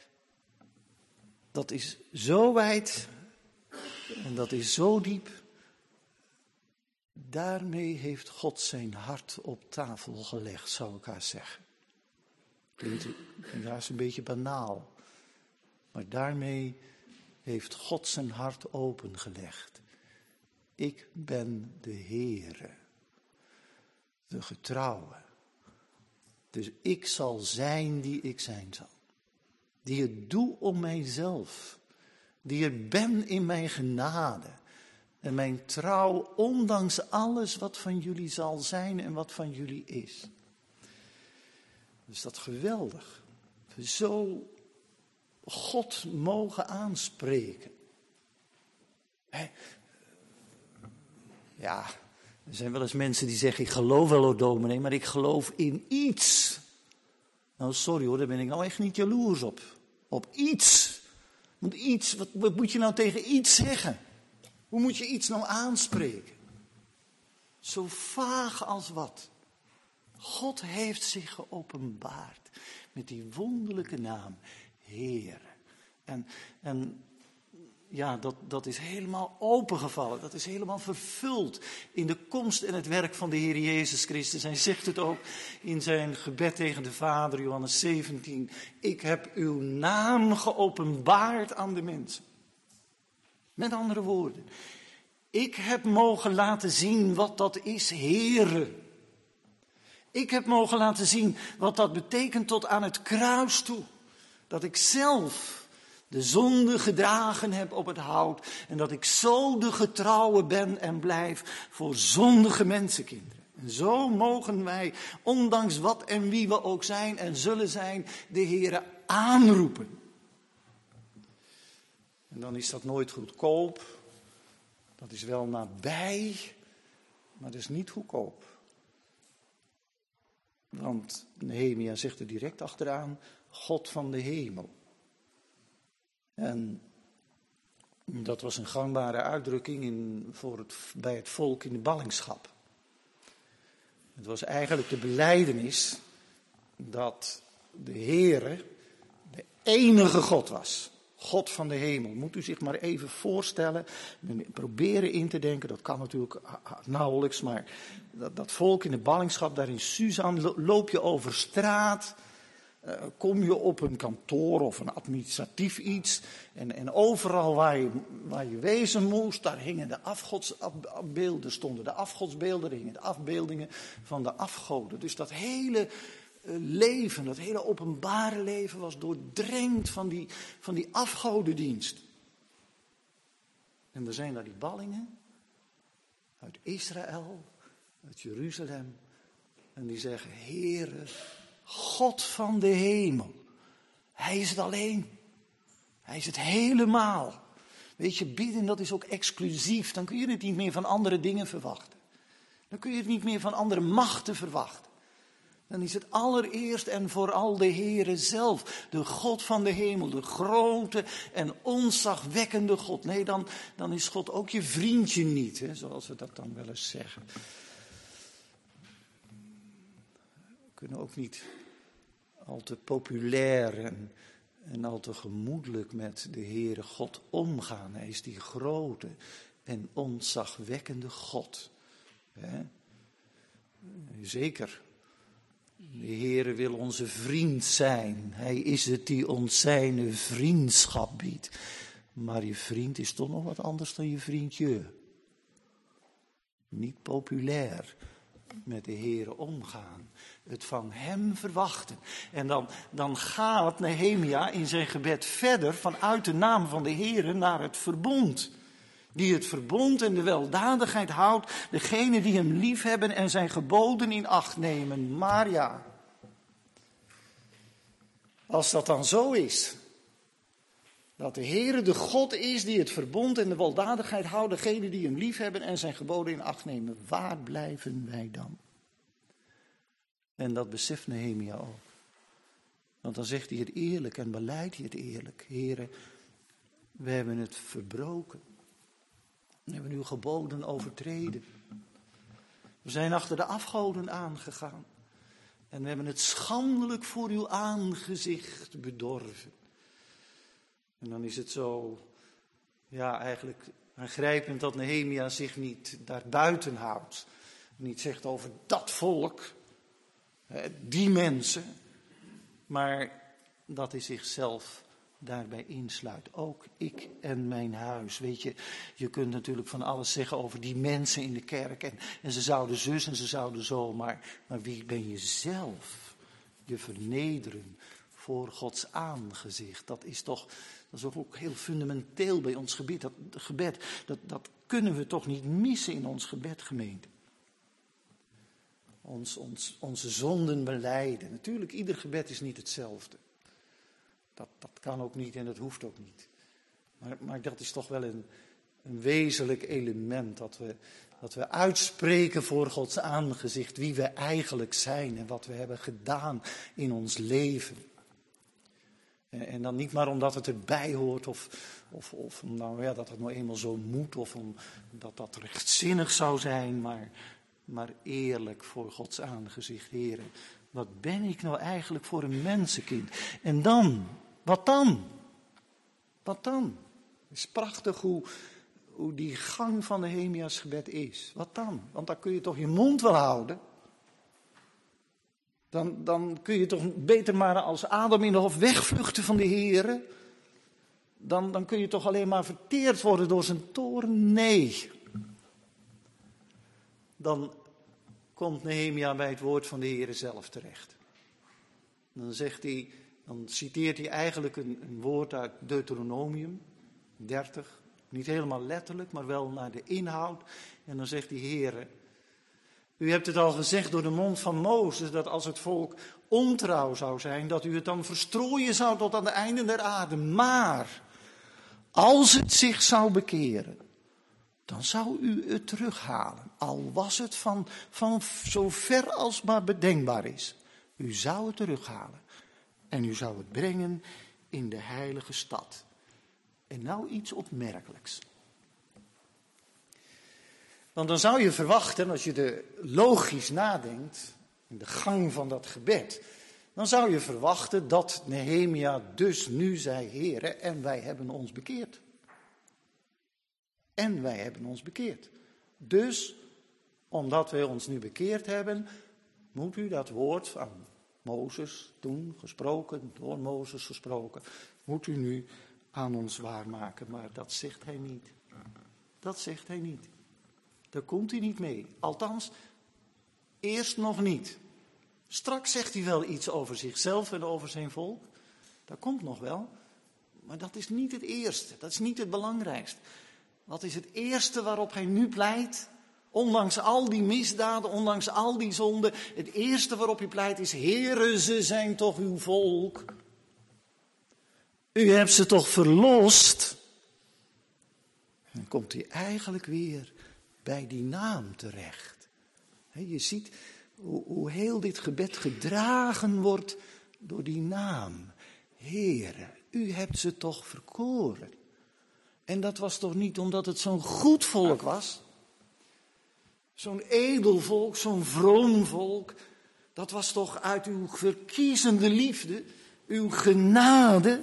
dat is zo wijd en dat is zo diep. Daarmee heeft God zijn hart op tafel gelegd, zou ik haar zeggen. Klinkt een beetje banaal. Maar daarmee heeft God zijn hart opengelegd. Ik ben de Heere, de getrouwe. Dus ik zal zijn die ik zijn zal. Die het doe om mijzelf. Die er ben in mijn genade. En mijn trouw, ondanks alles wat van jullie zal zijn en wat van jullie is. Dus dat geweldig. We zo God mogen aanspreken. Ja, er zijn wel eens mensen die zeggen, ik geloof wel hoor dominee, maar ik geloof in iets. Nou sorry hoor, daar ben ik nou echt niet jaloers op. Op iets. Want iets, wat moet je nou tegen iets zeggen? Hoe moet je iets nou aanspreken? Zo vaag als wat. God heeft zich geopenbaard met die wonderlijke naam, Heer. En ja, dat is helemaal opengevallen. Dat is helemaal vervuld in de komst en het werk van de Heer Jezus Christus. Hij zegt het ook in zijn gebed tegen de Vader, Johannes 17. Ik heb uw naam geopenbaard aan de mensen. Met andere woorden, ik heb mogen laten zien wat dat is, Heere. Ik heb mogen laten zien wat dat betekent tot aan het kruis toe. Dat ik zelf de zonde gedragen heb op het hout. En dat ik zo de getrouwe ben en blijf voor zondige mensenkinderen. En zo mogen wij, ondanks wat en wie we ook zijn en zullen zijn, de Heere aanroepen. En dan is dat nooit goedkoop. Dat is wel nabij, maar dat is niet goedkoop. Want Nehemia zegt er direct achteraan, God van de hemel. En dat was een gangbare uitdrukking bij het volk in de ballingschap. Het was eigenlijk de belijdenis dat de Heere de enige God was. God van de hemel. Moet u zich maar even voorstellen, proberen in te denken, dat kan natuurlijk nauwelijks, maar dat volk in de ballingschap daar in Susan, loop je over straat, kom je op een kantoor of een administratief iets en overal waar je wezen moest, daar hingen de afgodsbeelden, stonden de afgodsbeelden, er hingen de afbeeldingen van de afgoden. Dus dat hele leven, dat hele openbare leven was doordrenkt van die afgodendienst. En er zijn daar die ballingen uit Israël, uit Jeruzalem, en die zeggen, Heere, God van de hemel, Hij is het alleen. Hij is het helemaal. Weet je, bidden dat is ook exclusief. Dan kun je het niet meer van andere dingen verwachten. Dan kun je het niet meer van andere machten verwachten. Dan is het allereerst en vooral de Heere zelf, de God van de hemel, de grote en ontzagwekkende God. Nee, dan is God ook je vriendje niet, hè, zoals we dat dan wel eens zeggen. We kunnen ook niet al te populair en al te gemoedelijk met de Heere God omgaan. Hij is die grote en ontzagwekkende God. Hè? Zeker. De Heere wil onze vriend zijn. Hij is het die ons zijn vriendschap biedt. Maar je vriend is toch nog wat anders dan je vriendje. Niet populair met de Heere omgaan. Het van hem verwachten. En dan gaat Nehemia in zijn gebed verder vanuit de naam van de Heere naar het verbond. Die het verbond en de weldadigheid houdt, degene die hem liefhebben en zijn geboden in acht nemen. Maar ja, als dat dan zo is, dat de Heere de God is die het verbond en de weldadigheid houdt, degene die hem liefhebben en zijn geboden in acht nemen, waar blijven wij dan? En dat beseft Nehemia ook. Want dan zegt hij het eerlijk en beleidt hij het eerlijk. Heere, we hebben het verbroken. We hebben uw geboden overtreden. We zijn achter de afgoden aangegaan. En we hebben het schandelijk voor uw aangezicht bedorven. En dan is het zo, ja, eigenlijk aangrijpend dat Nehemia zich niet daarbuiten houdt. Niet zegt over dat volk, die mensen, maar dat hij zichzelf daarbij insluit. Ook ik en mijn huis. Weet je, je kunt natuurlijk van alles zeggen over die mensen in de kerk. En ze zouden zus en ze zouden zo. Maar wie ben je zelf? Je vernederen voor Gods aangezicht. Dat is ook heel fundamenteel bij ons gebed. Dat kunnen we toch niet missen in ons gebed, gemeente. Onze zonden belijden. Natuurlijk, ieder gebed is niet hetzelfde. Dat kan ook niet en dat hoeft ook niet. Maar dat is toch wel een wezenlijk element. Dat we uitspreken voor Gods aangezicht wie we eigenlijk zijn en wat we hebben gedaan in ons leven. En dan niet maar omdat het erbij hoort of nou ja, dat het nou eenmaal zo moet of omdat dat rechtzinnig zou zijn, maar eerlijk voor Gods aangezicht. Heere, wat ben ik nou eigenlijk voor een mensenkind? En dan, wat dan? Wat dan? Het is prachtig hoe die gang van Nehemia's gebed is. Wat dan? Want dan kun je toch je mond wel houden. Dan kun je toch beter maar als Adam in de hof wegvluchten van de Heere. Dan kun je toch alleen maar verteerd worden door zijn toorn. Nee. Dan komt Nehemia bij het woord van de Heere zelf terecht. Dan citeert hij eigenlijk een woord uit Deuteronomium 30. Niet helemaal letterlijk, maar wel naar de inhoud. En dan zegt hij, Heere, u hebt het al gezegd door de mond van Mozes, dat als het volk ontrouw zou zijn, dat u het dan verstrooien zou tot aan de einden der aarde. Maar als het zich zou bekeren, dan zou u het terughalen. Al was het van zo ver als maar bedenkbaar is. U zou het terughalen. En u zou het brengen in de heilige stad. En nou iets opmerkelijks. Want dan zou je verwachten, als je er logisch nadenkt, in de gang van dat gebed, dan zou je verwachten dat Nehemia dus nu zei, Heere, en wij hebben ons bekeerd. En wij hebben ons bekeerd. Dus, omdat wij ons nu bekeerd hebben, moet u dat woord van Mozes toen gesproken, door Mozes gesproken, moet u nu aan ons waarmaken. Maar dat zegt hij niet. Dat zegt hij niet. Daar komt hij niet mee. Althans, eerst nog niet. Straks zegt hij wel iets over zichzelf en over zijn volk. Dat komt nog wel. Maar dat is niet het eerste. Dat is niet het belangrijkste. Wat is het eerste waarop hij nu pleit? Ondanks al die misdaden, ondanks al die zonden. Het eerste waarop hij pleit is, Heere, ze zijn toch uw volk. U hebt ze toch verlost. En dan komt hij eigenlijk weer bij die naam terecht. Je ziet hoe heel dit gebed gedragen wordt door die naam. Heere, u hebt ze toch verkoren. En dat was toch niet omdat het zo'n goed volk was? Zo'n edel volk, zo'n vroom volk. Dat was toch uit uw verkiezende liefde, uw genade.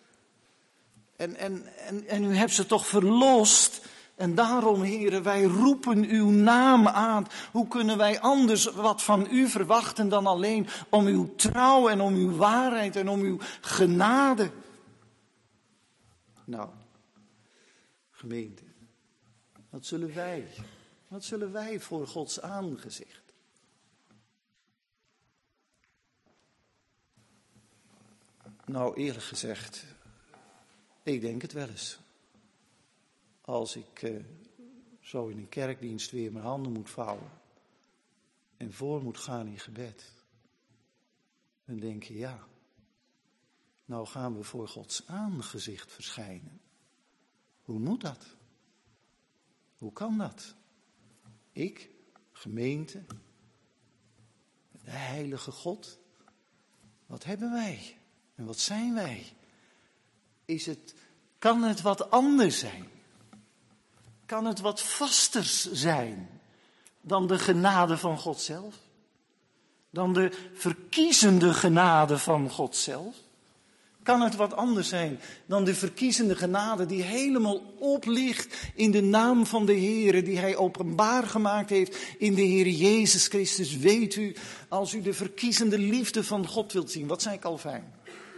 En u hebt ze toch verlost. En daarom, Heere, wij roepen uw naam aan. Hoe kunnen wij anders wat van u verwachten dan alleen om uw trouw en om uw waarheid en om uw genade? Nou, gemeente, wat zullen wij voor Gods aangezicht? Nou, eerlijk gezegd, ik denk het wel eens. Als ik zo in een kerkdienst weer mijn handen moet vouwen en voor moet gaan in gebed, dan denk je, ja, nou gaan we voor Gods aangezicht verschijnen. Hoe moet dat? Hoe kan dat? Ik, gemeente, de heilige God, wat hebben wij en wat zijn wij? Kan het wat anders zijn? Kan het wat vasters zijn dan de genade van God zelf? Dan de verkiezende genade van God zelf? Kan het wat anders zijn dan de verkiezende genade die helemaal oplicht in de naam van de Heere, die hij openbaar gemaakt heeft in de Heer Jezus Christus? Weet u, als u de verkiezende liefde van God wilt zien, wat zei Calvijn?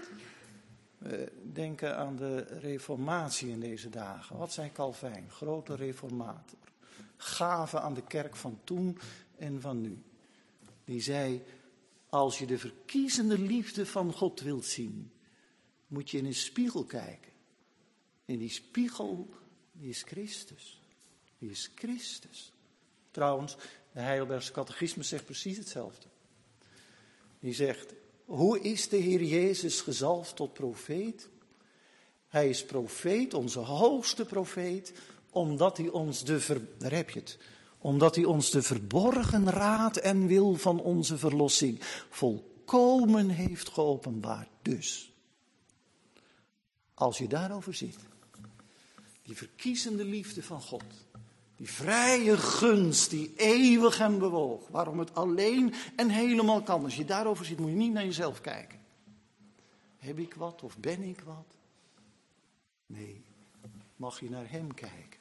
Denken aan de reformatie in deze dagen. Wat zei Calvijn? Grote reformator. Gave aan de kerk van toen en van nu. Die zei, als je de verkiezende liefde van God wilt zien, moet je in een spiegel kijken. En die spiegel, die is Christus. Die is Christus. Trouwens, de Heidelbergse catechismus zegt precies hetzelfde. Die zegt, hoe is de Heer Jezus gezalfd tot profeet? Hij is profeet, onze hoogste profeet, omdat hij ons omdat hij ons de verborgen raad en wil van onze verlossing volkomen heeft geopenbaard. Dus, als je daarover ziet, die verkiezende liefde van God, die vrije gunst die eeuwig hem bewoog, waarom het alleen en helemaal kan. Als je daarover ziet, moet je niet naar jezelf kijken. Heb ik wat of ben ik wat? Nee, mag je naar hem kijken.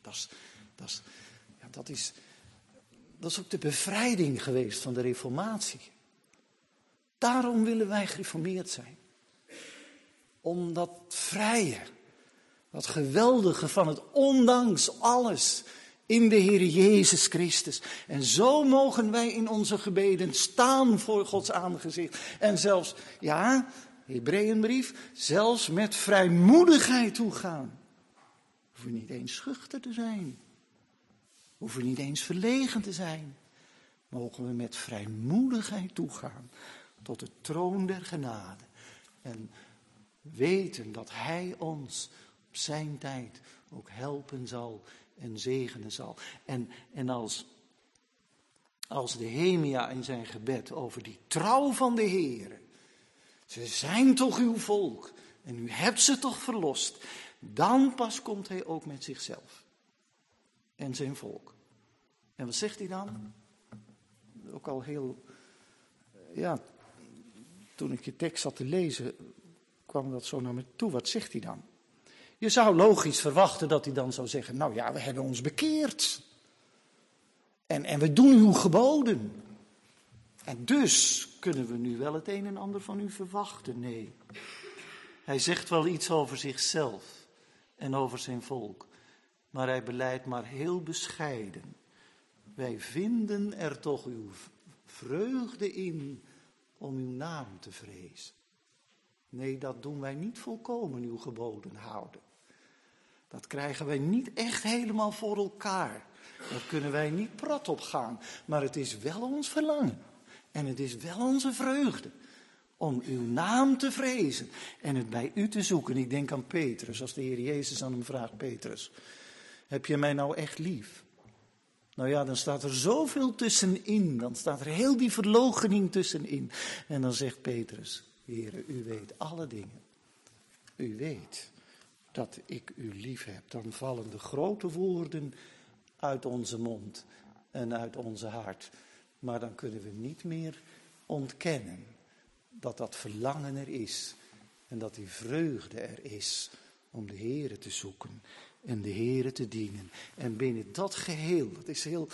Dat is ook de bevrijding geweest van de reformatie. Daarom willen wij gereformeerd zijn. Om dat vrije, dat geweldige van het ondanks alles in de Heer Jezus Christus. En zo mogen wij in onze gebeden staan voor Gods aangezicht. En zelfs, Hebreeënbrief, zelfs met vrijmoedigheid toegaan. Hoef je niet eens schuchter te zijn. Hoef je niet eens verlegen te zijn. Mogen we met vrijmoedigheid toegaan tot de troon der genade. En weten dat hij ons op zijn tijd ook helpen zal en zegenen zal. En als Nehemia in zijn gebed over die trouw van de Heere. Ze zijn toch uw volk en u hebt ze toch verlost. Dan pas komt hij ook met zichzelf en zijn volk. En wat zegt hij dan? Ook al heel, toen ik je tekst zat te lezen, kwam dat zo naar me toe. Wat zegt hij dan? Je zou logisch verwachten dat hij dan zou zeggen, nou ja, we hebben ons bekeerd. En we doen uw geboden. En dus kunnen we nu wel het een en ander van u verwachten. Nee, hij zegt wel iets over zichzelf en over zijn volk. Maar hij belijdt maar heel bescheiden. Wij vinden er toch uw vreugde in om uw naam te vrezen. Nee, dat doen wij niet volkomen, uw geboden houden. Dat krijgen wij niet echt helemaal voor elkaar. Daar kunnen wij niet prat op gaan. Maar het is wel ons verlangen. En het is wel onze vreugde. Om uw naam te vrezen. En het bij u te zoeken. Ik denk aan Petrus. Als de Heer Jezus aan hem vraagt. Petrus, heb je mij nou echt lief? Nou ja, dan staat er zoveel tussenin. Dan staat er heel die verloochening tussenin. En dan zegt Petrus, Heere, u weet alle dingen. U weet dat ik u lief heb. Dan vallen de grote woorden uit onze mond en uit onze hart. Maar dan kunnen we niet meer ontkennen dat dat verlangen er is. En dat die vreugde er is om de Heere te zoeken en de Heere te dienen. En binnen dat geheel, dat is heel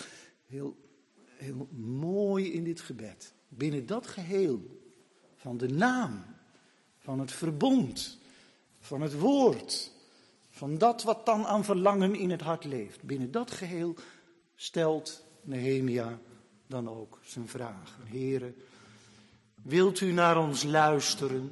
mooi in dit gebed. Binnen dat geheel van de naam, van het verbond, van het woord, van dat wat dan aan verlangen in het hart leeft. Binnen dat geheel stelt Nehemia dan ook zijn vraag. Heere, wilt u naar ons luisteren?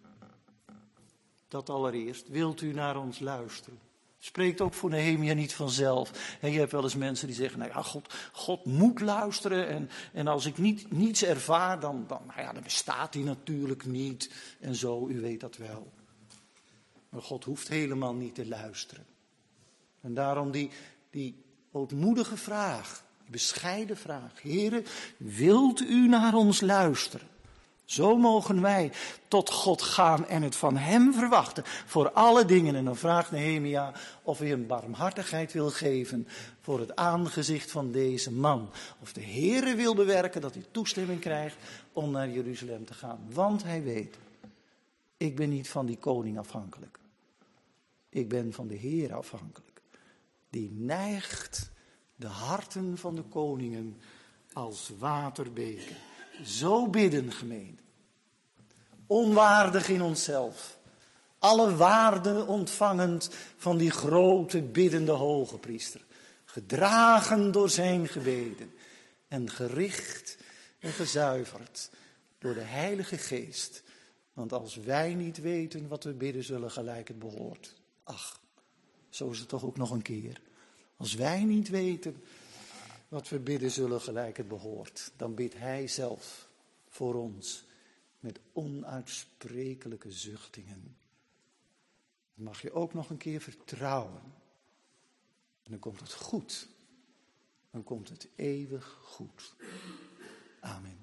Dat allereerst, wilt u naar ons luisteren? Spreekt ook voor Nehemia niet vanzelf. En je hebt wel eens mensen die zeggen, nou ja, God moet luisteren. En als ik niets ervaar, dan bestaat hij natuurlijk niet. En zo, u weet dat wel. Maar God hoeft helemaal niet te luisteren. En daarom die ootmoedige vraag, die bescheiden vraag. Heere, wilt u naar ons luisteren? Zo mogen wij tot God gaan en het van hem verwachten voor alle dingen. En dan vraagt Nehemia of hij hem barmhartigheid wil geven voor het aangezicht van deze man. Of de Heere wil bewerken dat hij toestemming krijgt om naar Jeruzalem te gaan. Want hij weet, ik ben niet van die koning afhankelijk. Ik ben van de Heer afhankelijk. Die neigt de harten van de koningen als waterbeken. Zo bidden, gemeente. Onwaardig in onszelf. Alle waarde ontvangend van die grote biddende hoge priester. Gedragen door zijn gebeden. En gericht en gezuiverd door de Heilige Geest. Want als wij niet weten wat we bidden zullen gelijk het behoort. Ach, zo is het toch ook nog een keer. Als wij niet weten wat we bidden zullen gelijk het behoort, dan bidt hij zelf voor ons met onuitsprekelijke zuchtingen. Dan mag je ook nog een keer vertrouwen. En dan komt het goed. Dan komt het eeuwig goed. Amen.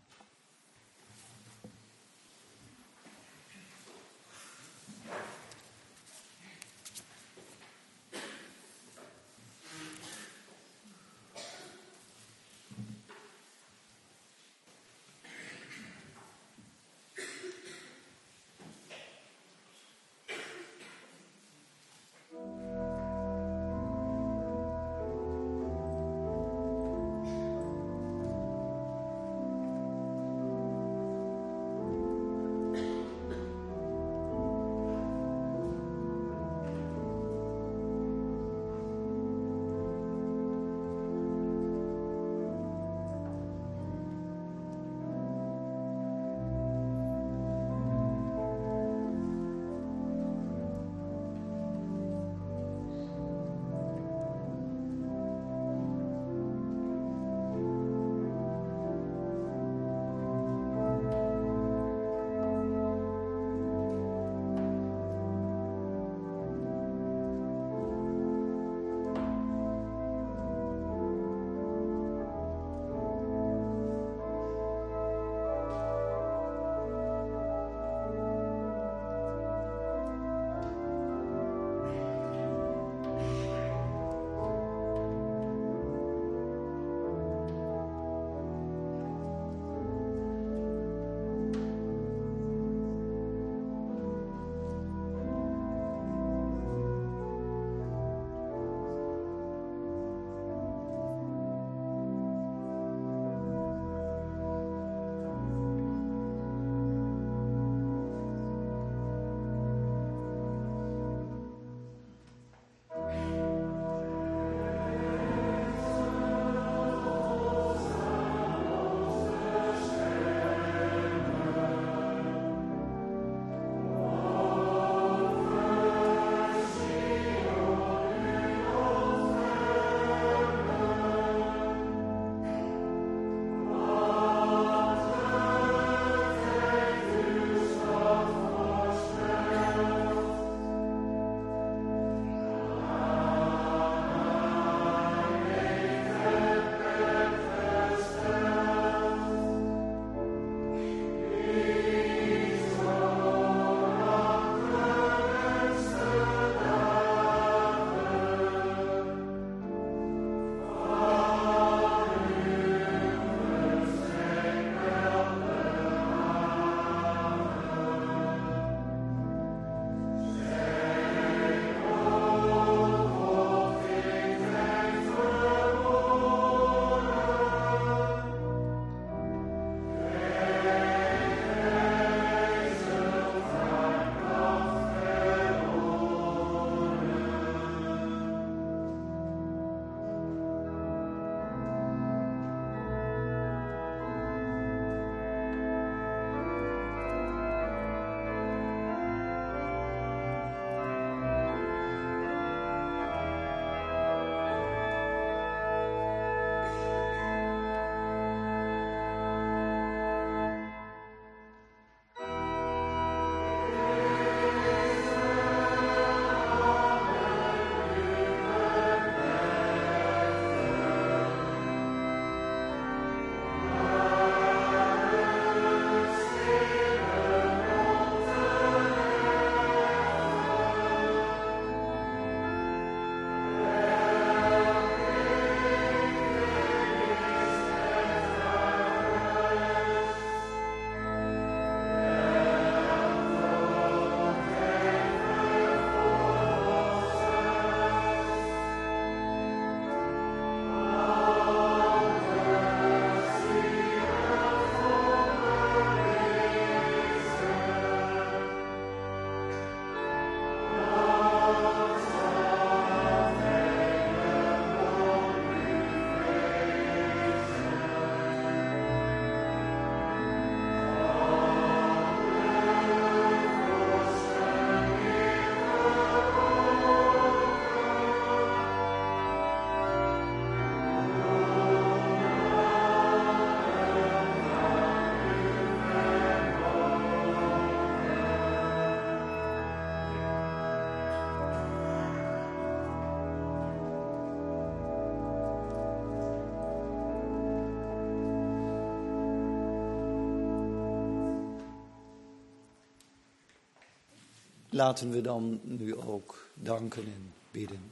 Laten we dan nu ook danken en bidden.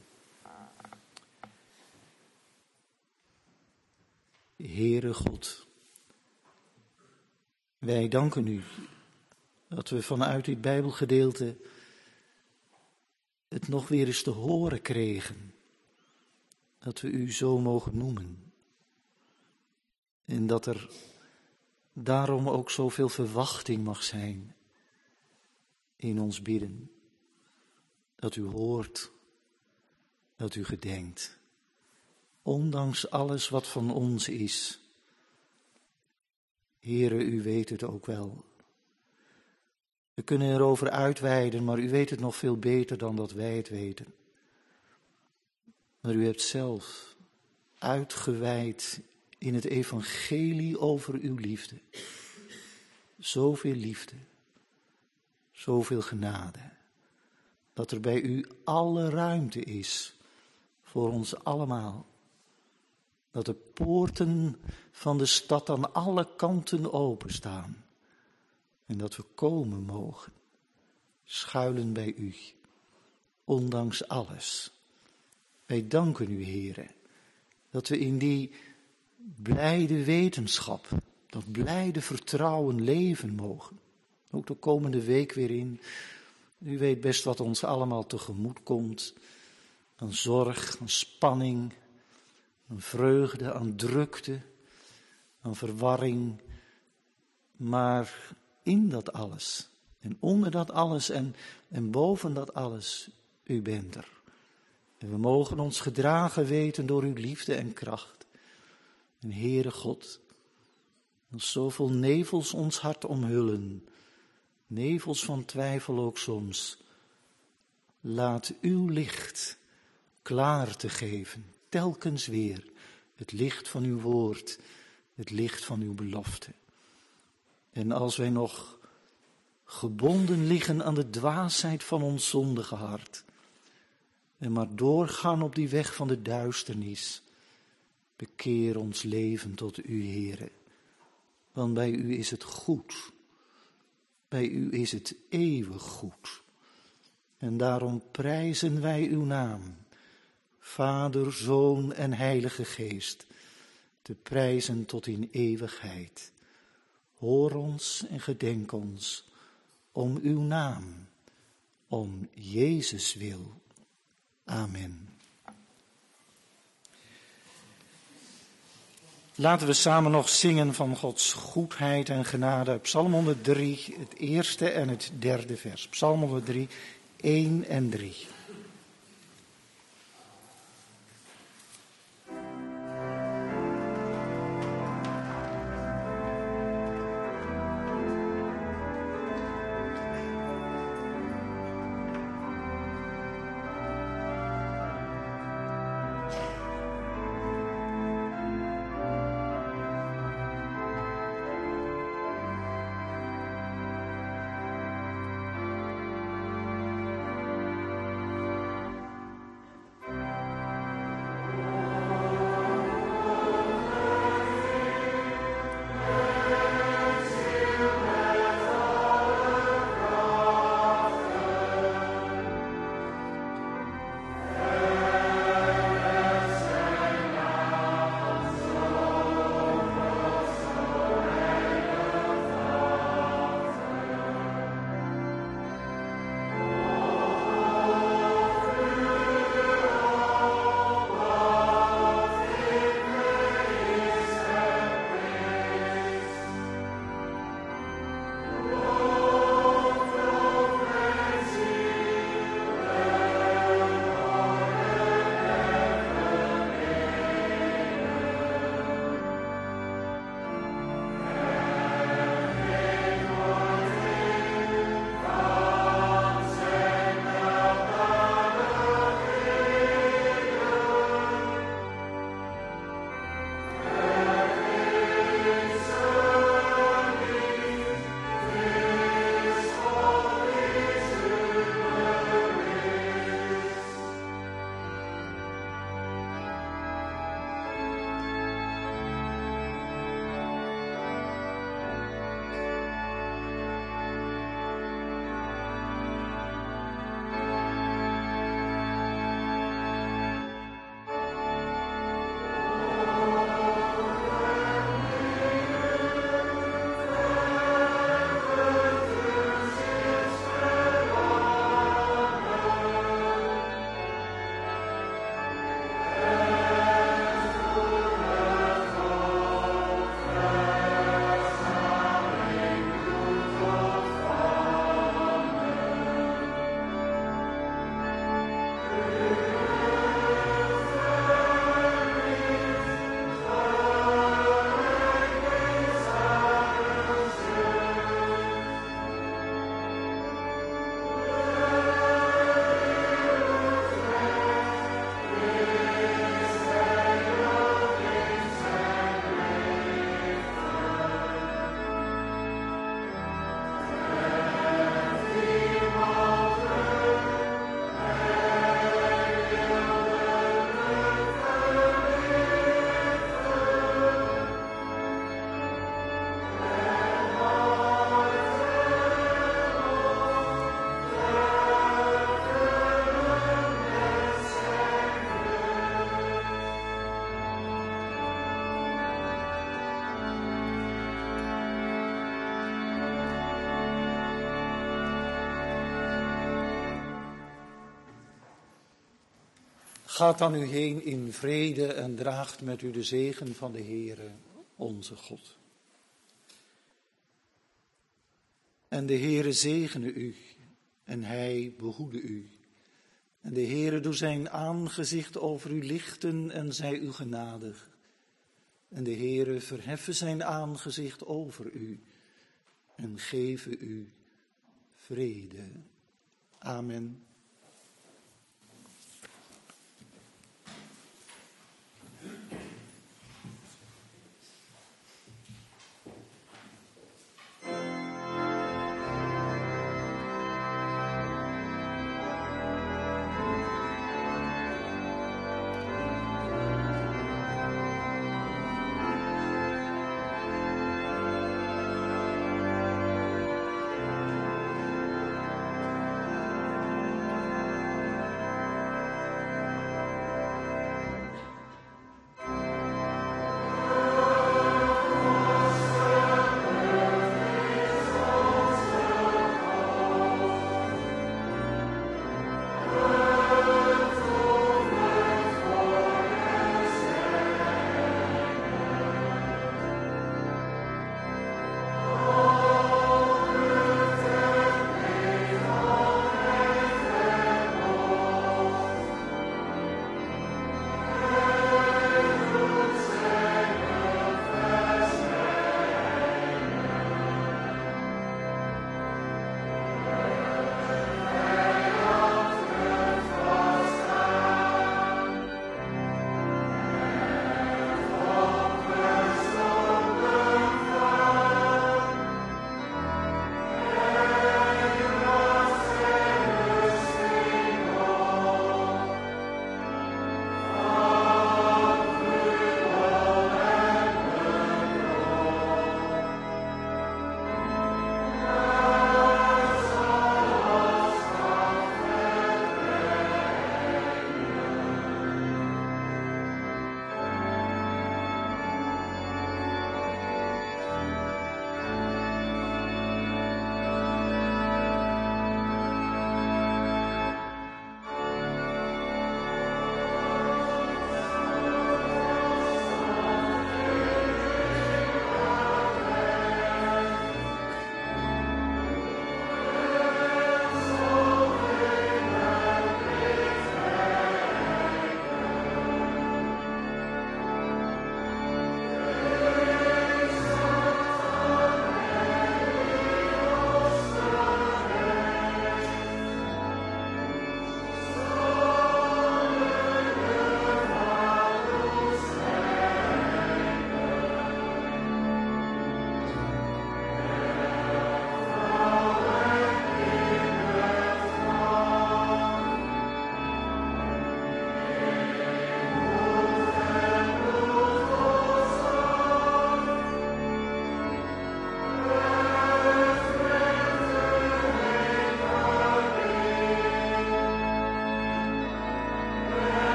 Heere God, wij danken u dat we vanuit dit Bijbelgedeelte het nog weer eens te horen kregen. Dat we u zo mogen noemen. En dat er daarom ook zoveel verwachting mag zijn in ons bidden. Dat u hoort, dat u gedenkt. Ondanks alles wat van ons is. Heere, u weet het ook wel. We kunnen erover uitweiden, maar u weet het nog veel beter dan dat wij het weten. Maar u hebt zelf uitgeweid in het evangelie over uw liefde. Zoveel liefde, zoveel genade, dat er bij u alle ruimte is voor ons allemaal. Dat de poorten van de stad aan alle kanten openstaan. En dat we komen mogen, schuilen bij u, ondanks alles. Wij danken u, Heere, dat we in die blijde wetenschap, dat blijde vertrouwen leven mogen. Ook de komende week weer in. U weet best wat ons allemaal tegemoet komt. Aan zorg, aan spanning, aan vreugde, aan drukte, aan verwarring. Maar in dat alles en onder dat alles en boven dat alles, u bent er. En we mogen ons gedragen weten door uw liefde en kracht. En Heere God, als zoveel nevels ons hart omhullen, nevels van twijfel ook soms, laat uw licht klaar te geven, telkens weer, het licht van uw woord, het licht van uw belofte. En als wij nog gebonden liggen aan de dwaasheid van ons zondige hart, en maar doorgaan op die weg van de duisternis, bekeer ons leven tot u, Heere. Want bij u is het goed. Bij u is het eeuwig goed. En daarom prijzen wij uw naam, Vader, Zoon en Heilige Geest, te prijzen tot in eeuwigheid. Hoor ons en gedenk ons om uw naam, om Jezus wil. Amen. Laten we samen nog zingen van Gods goedheid en genade. Psalm 103, het eerste en het derde vers. Psalm 103, 1 en 3. Gaat dan u heen in vrede en draagt met u de zegen van de Heere, onze God. En de Heere zegene u en hij behoede u. En de Heere doe zijn aangezicht over u lichten en zij u genadig. En de Heere verheffe zijn aangezicht over u en geven u vrede. Amen.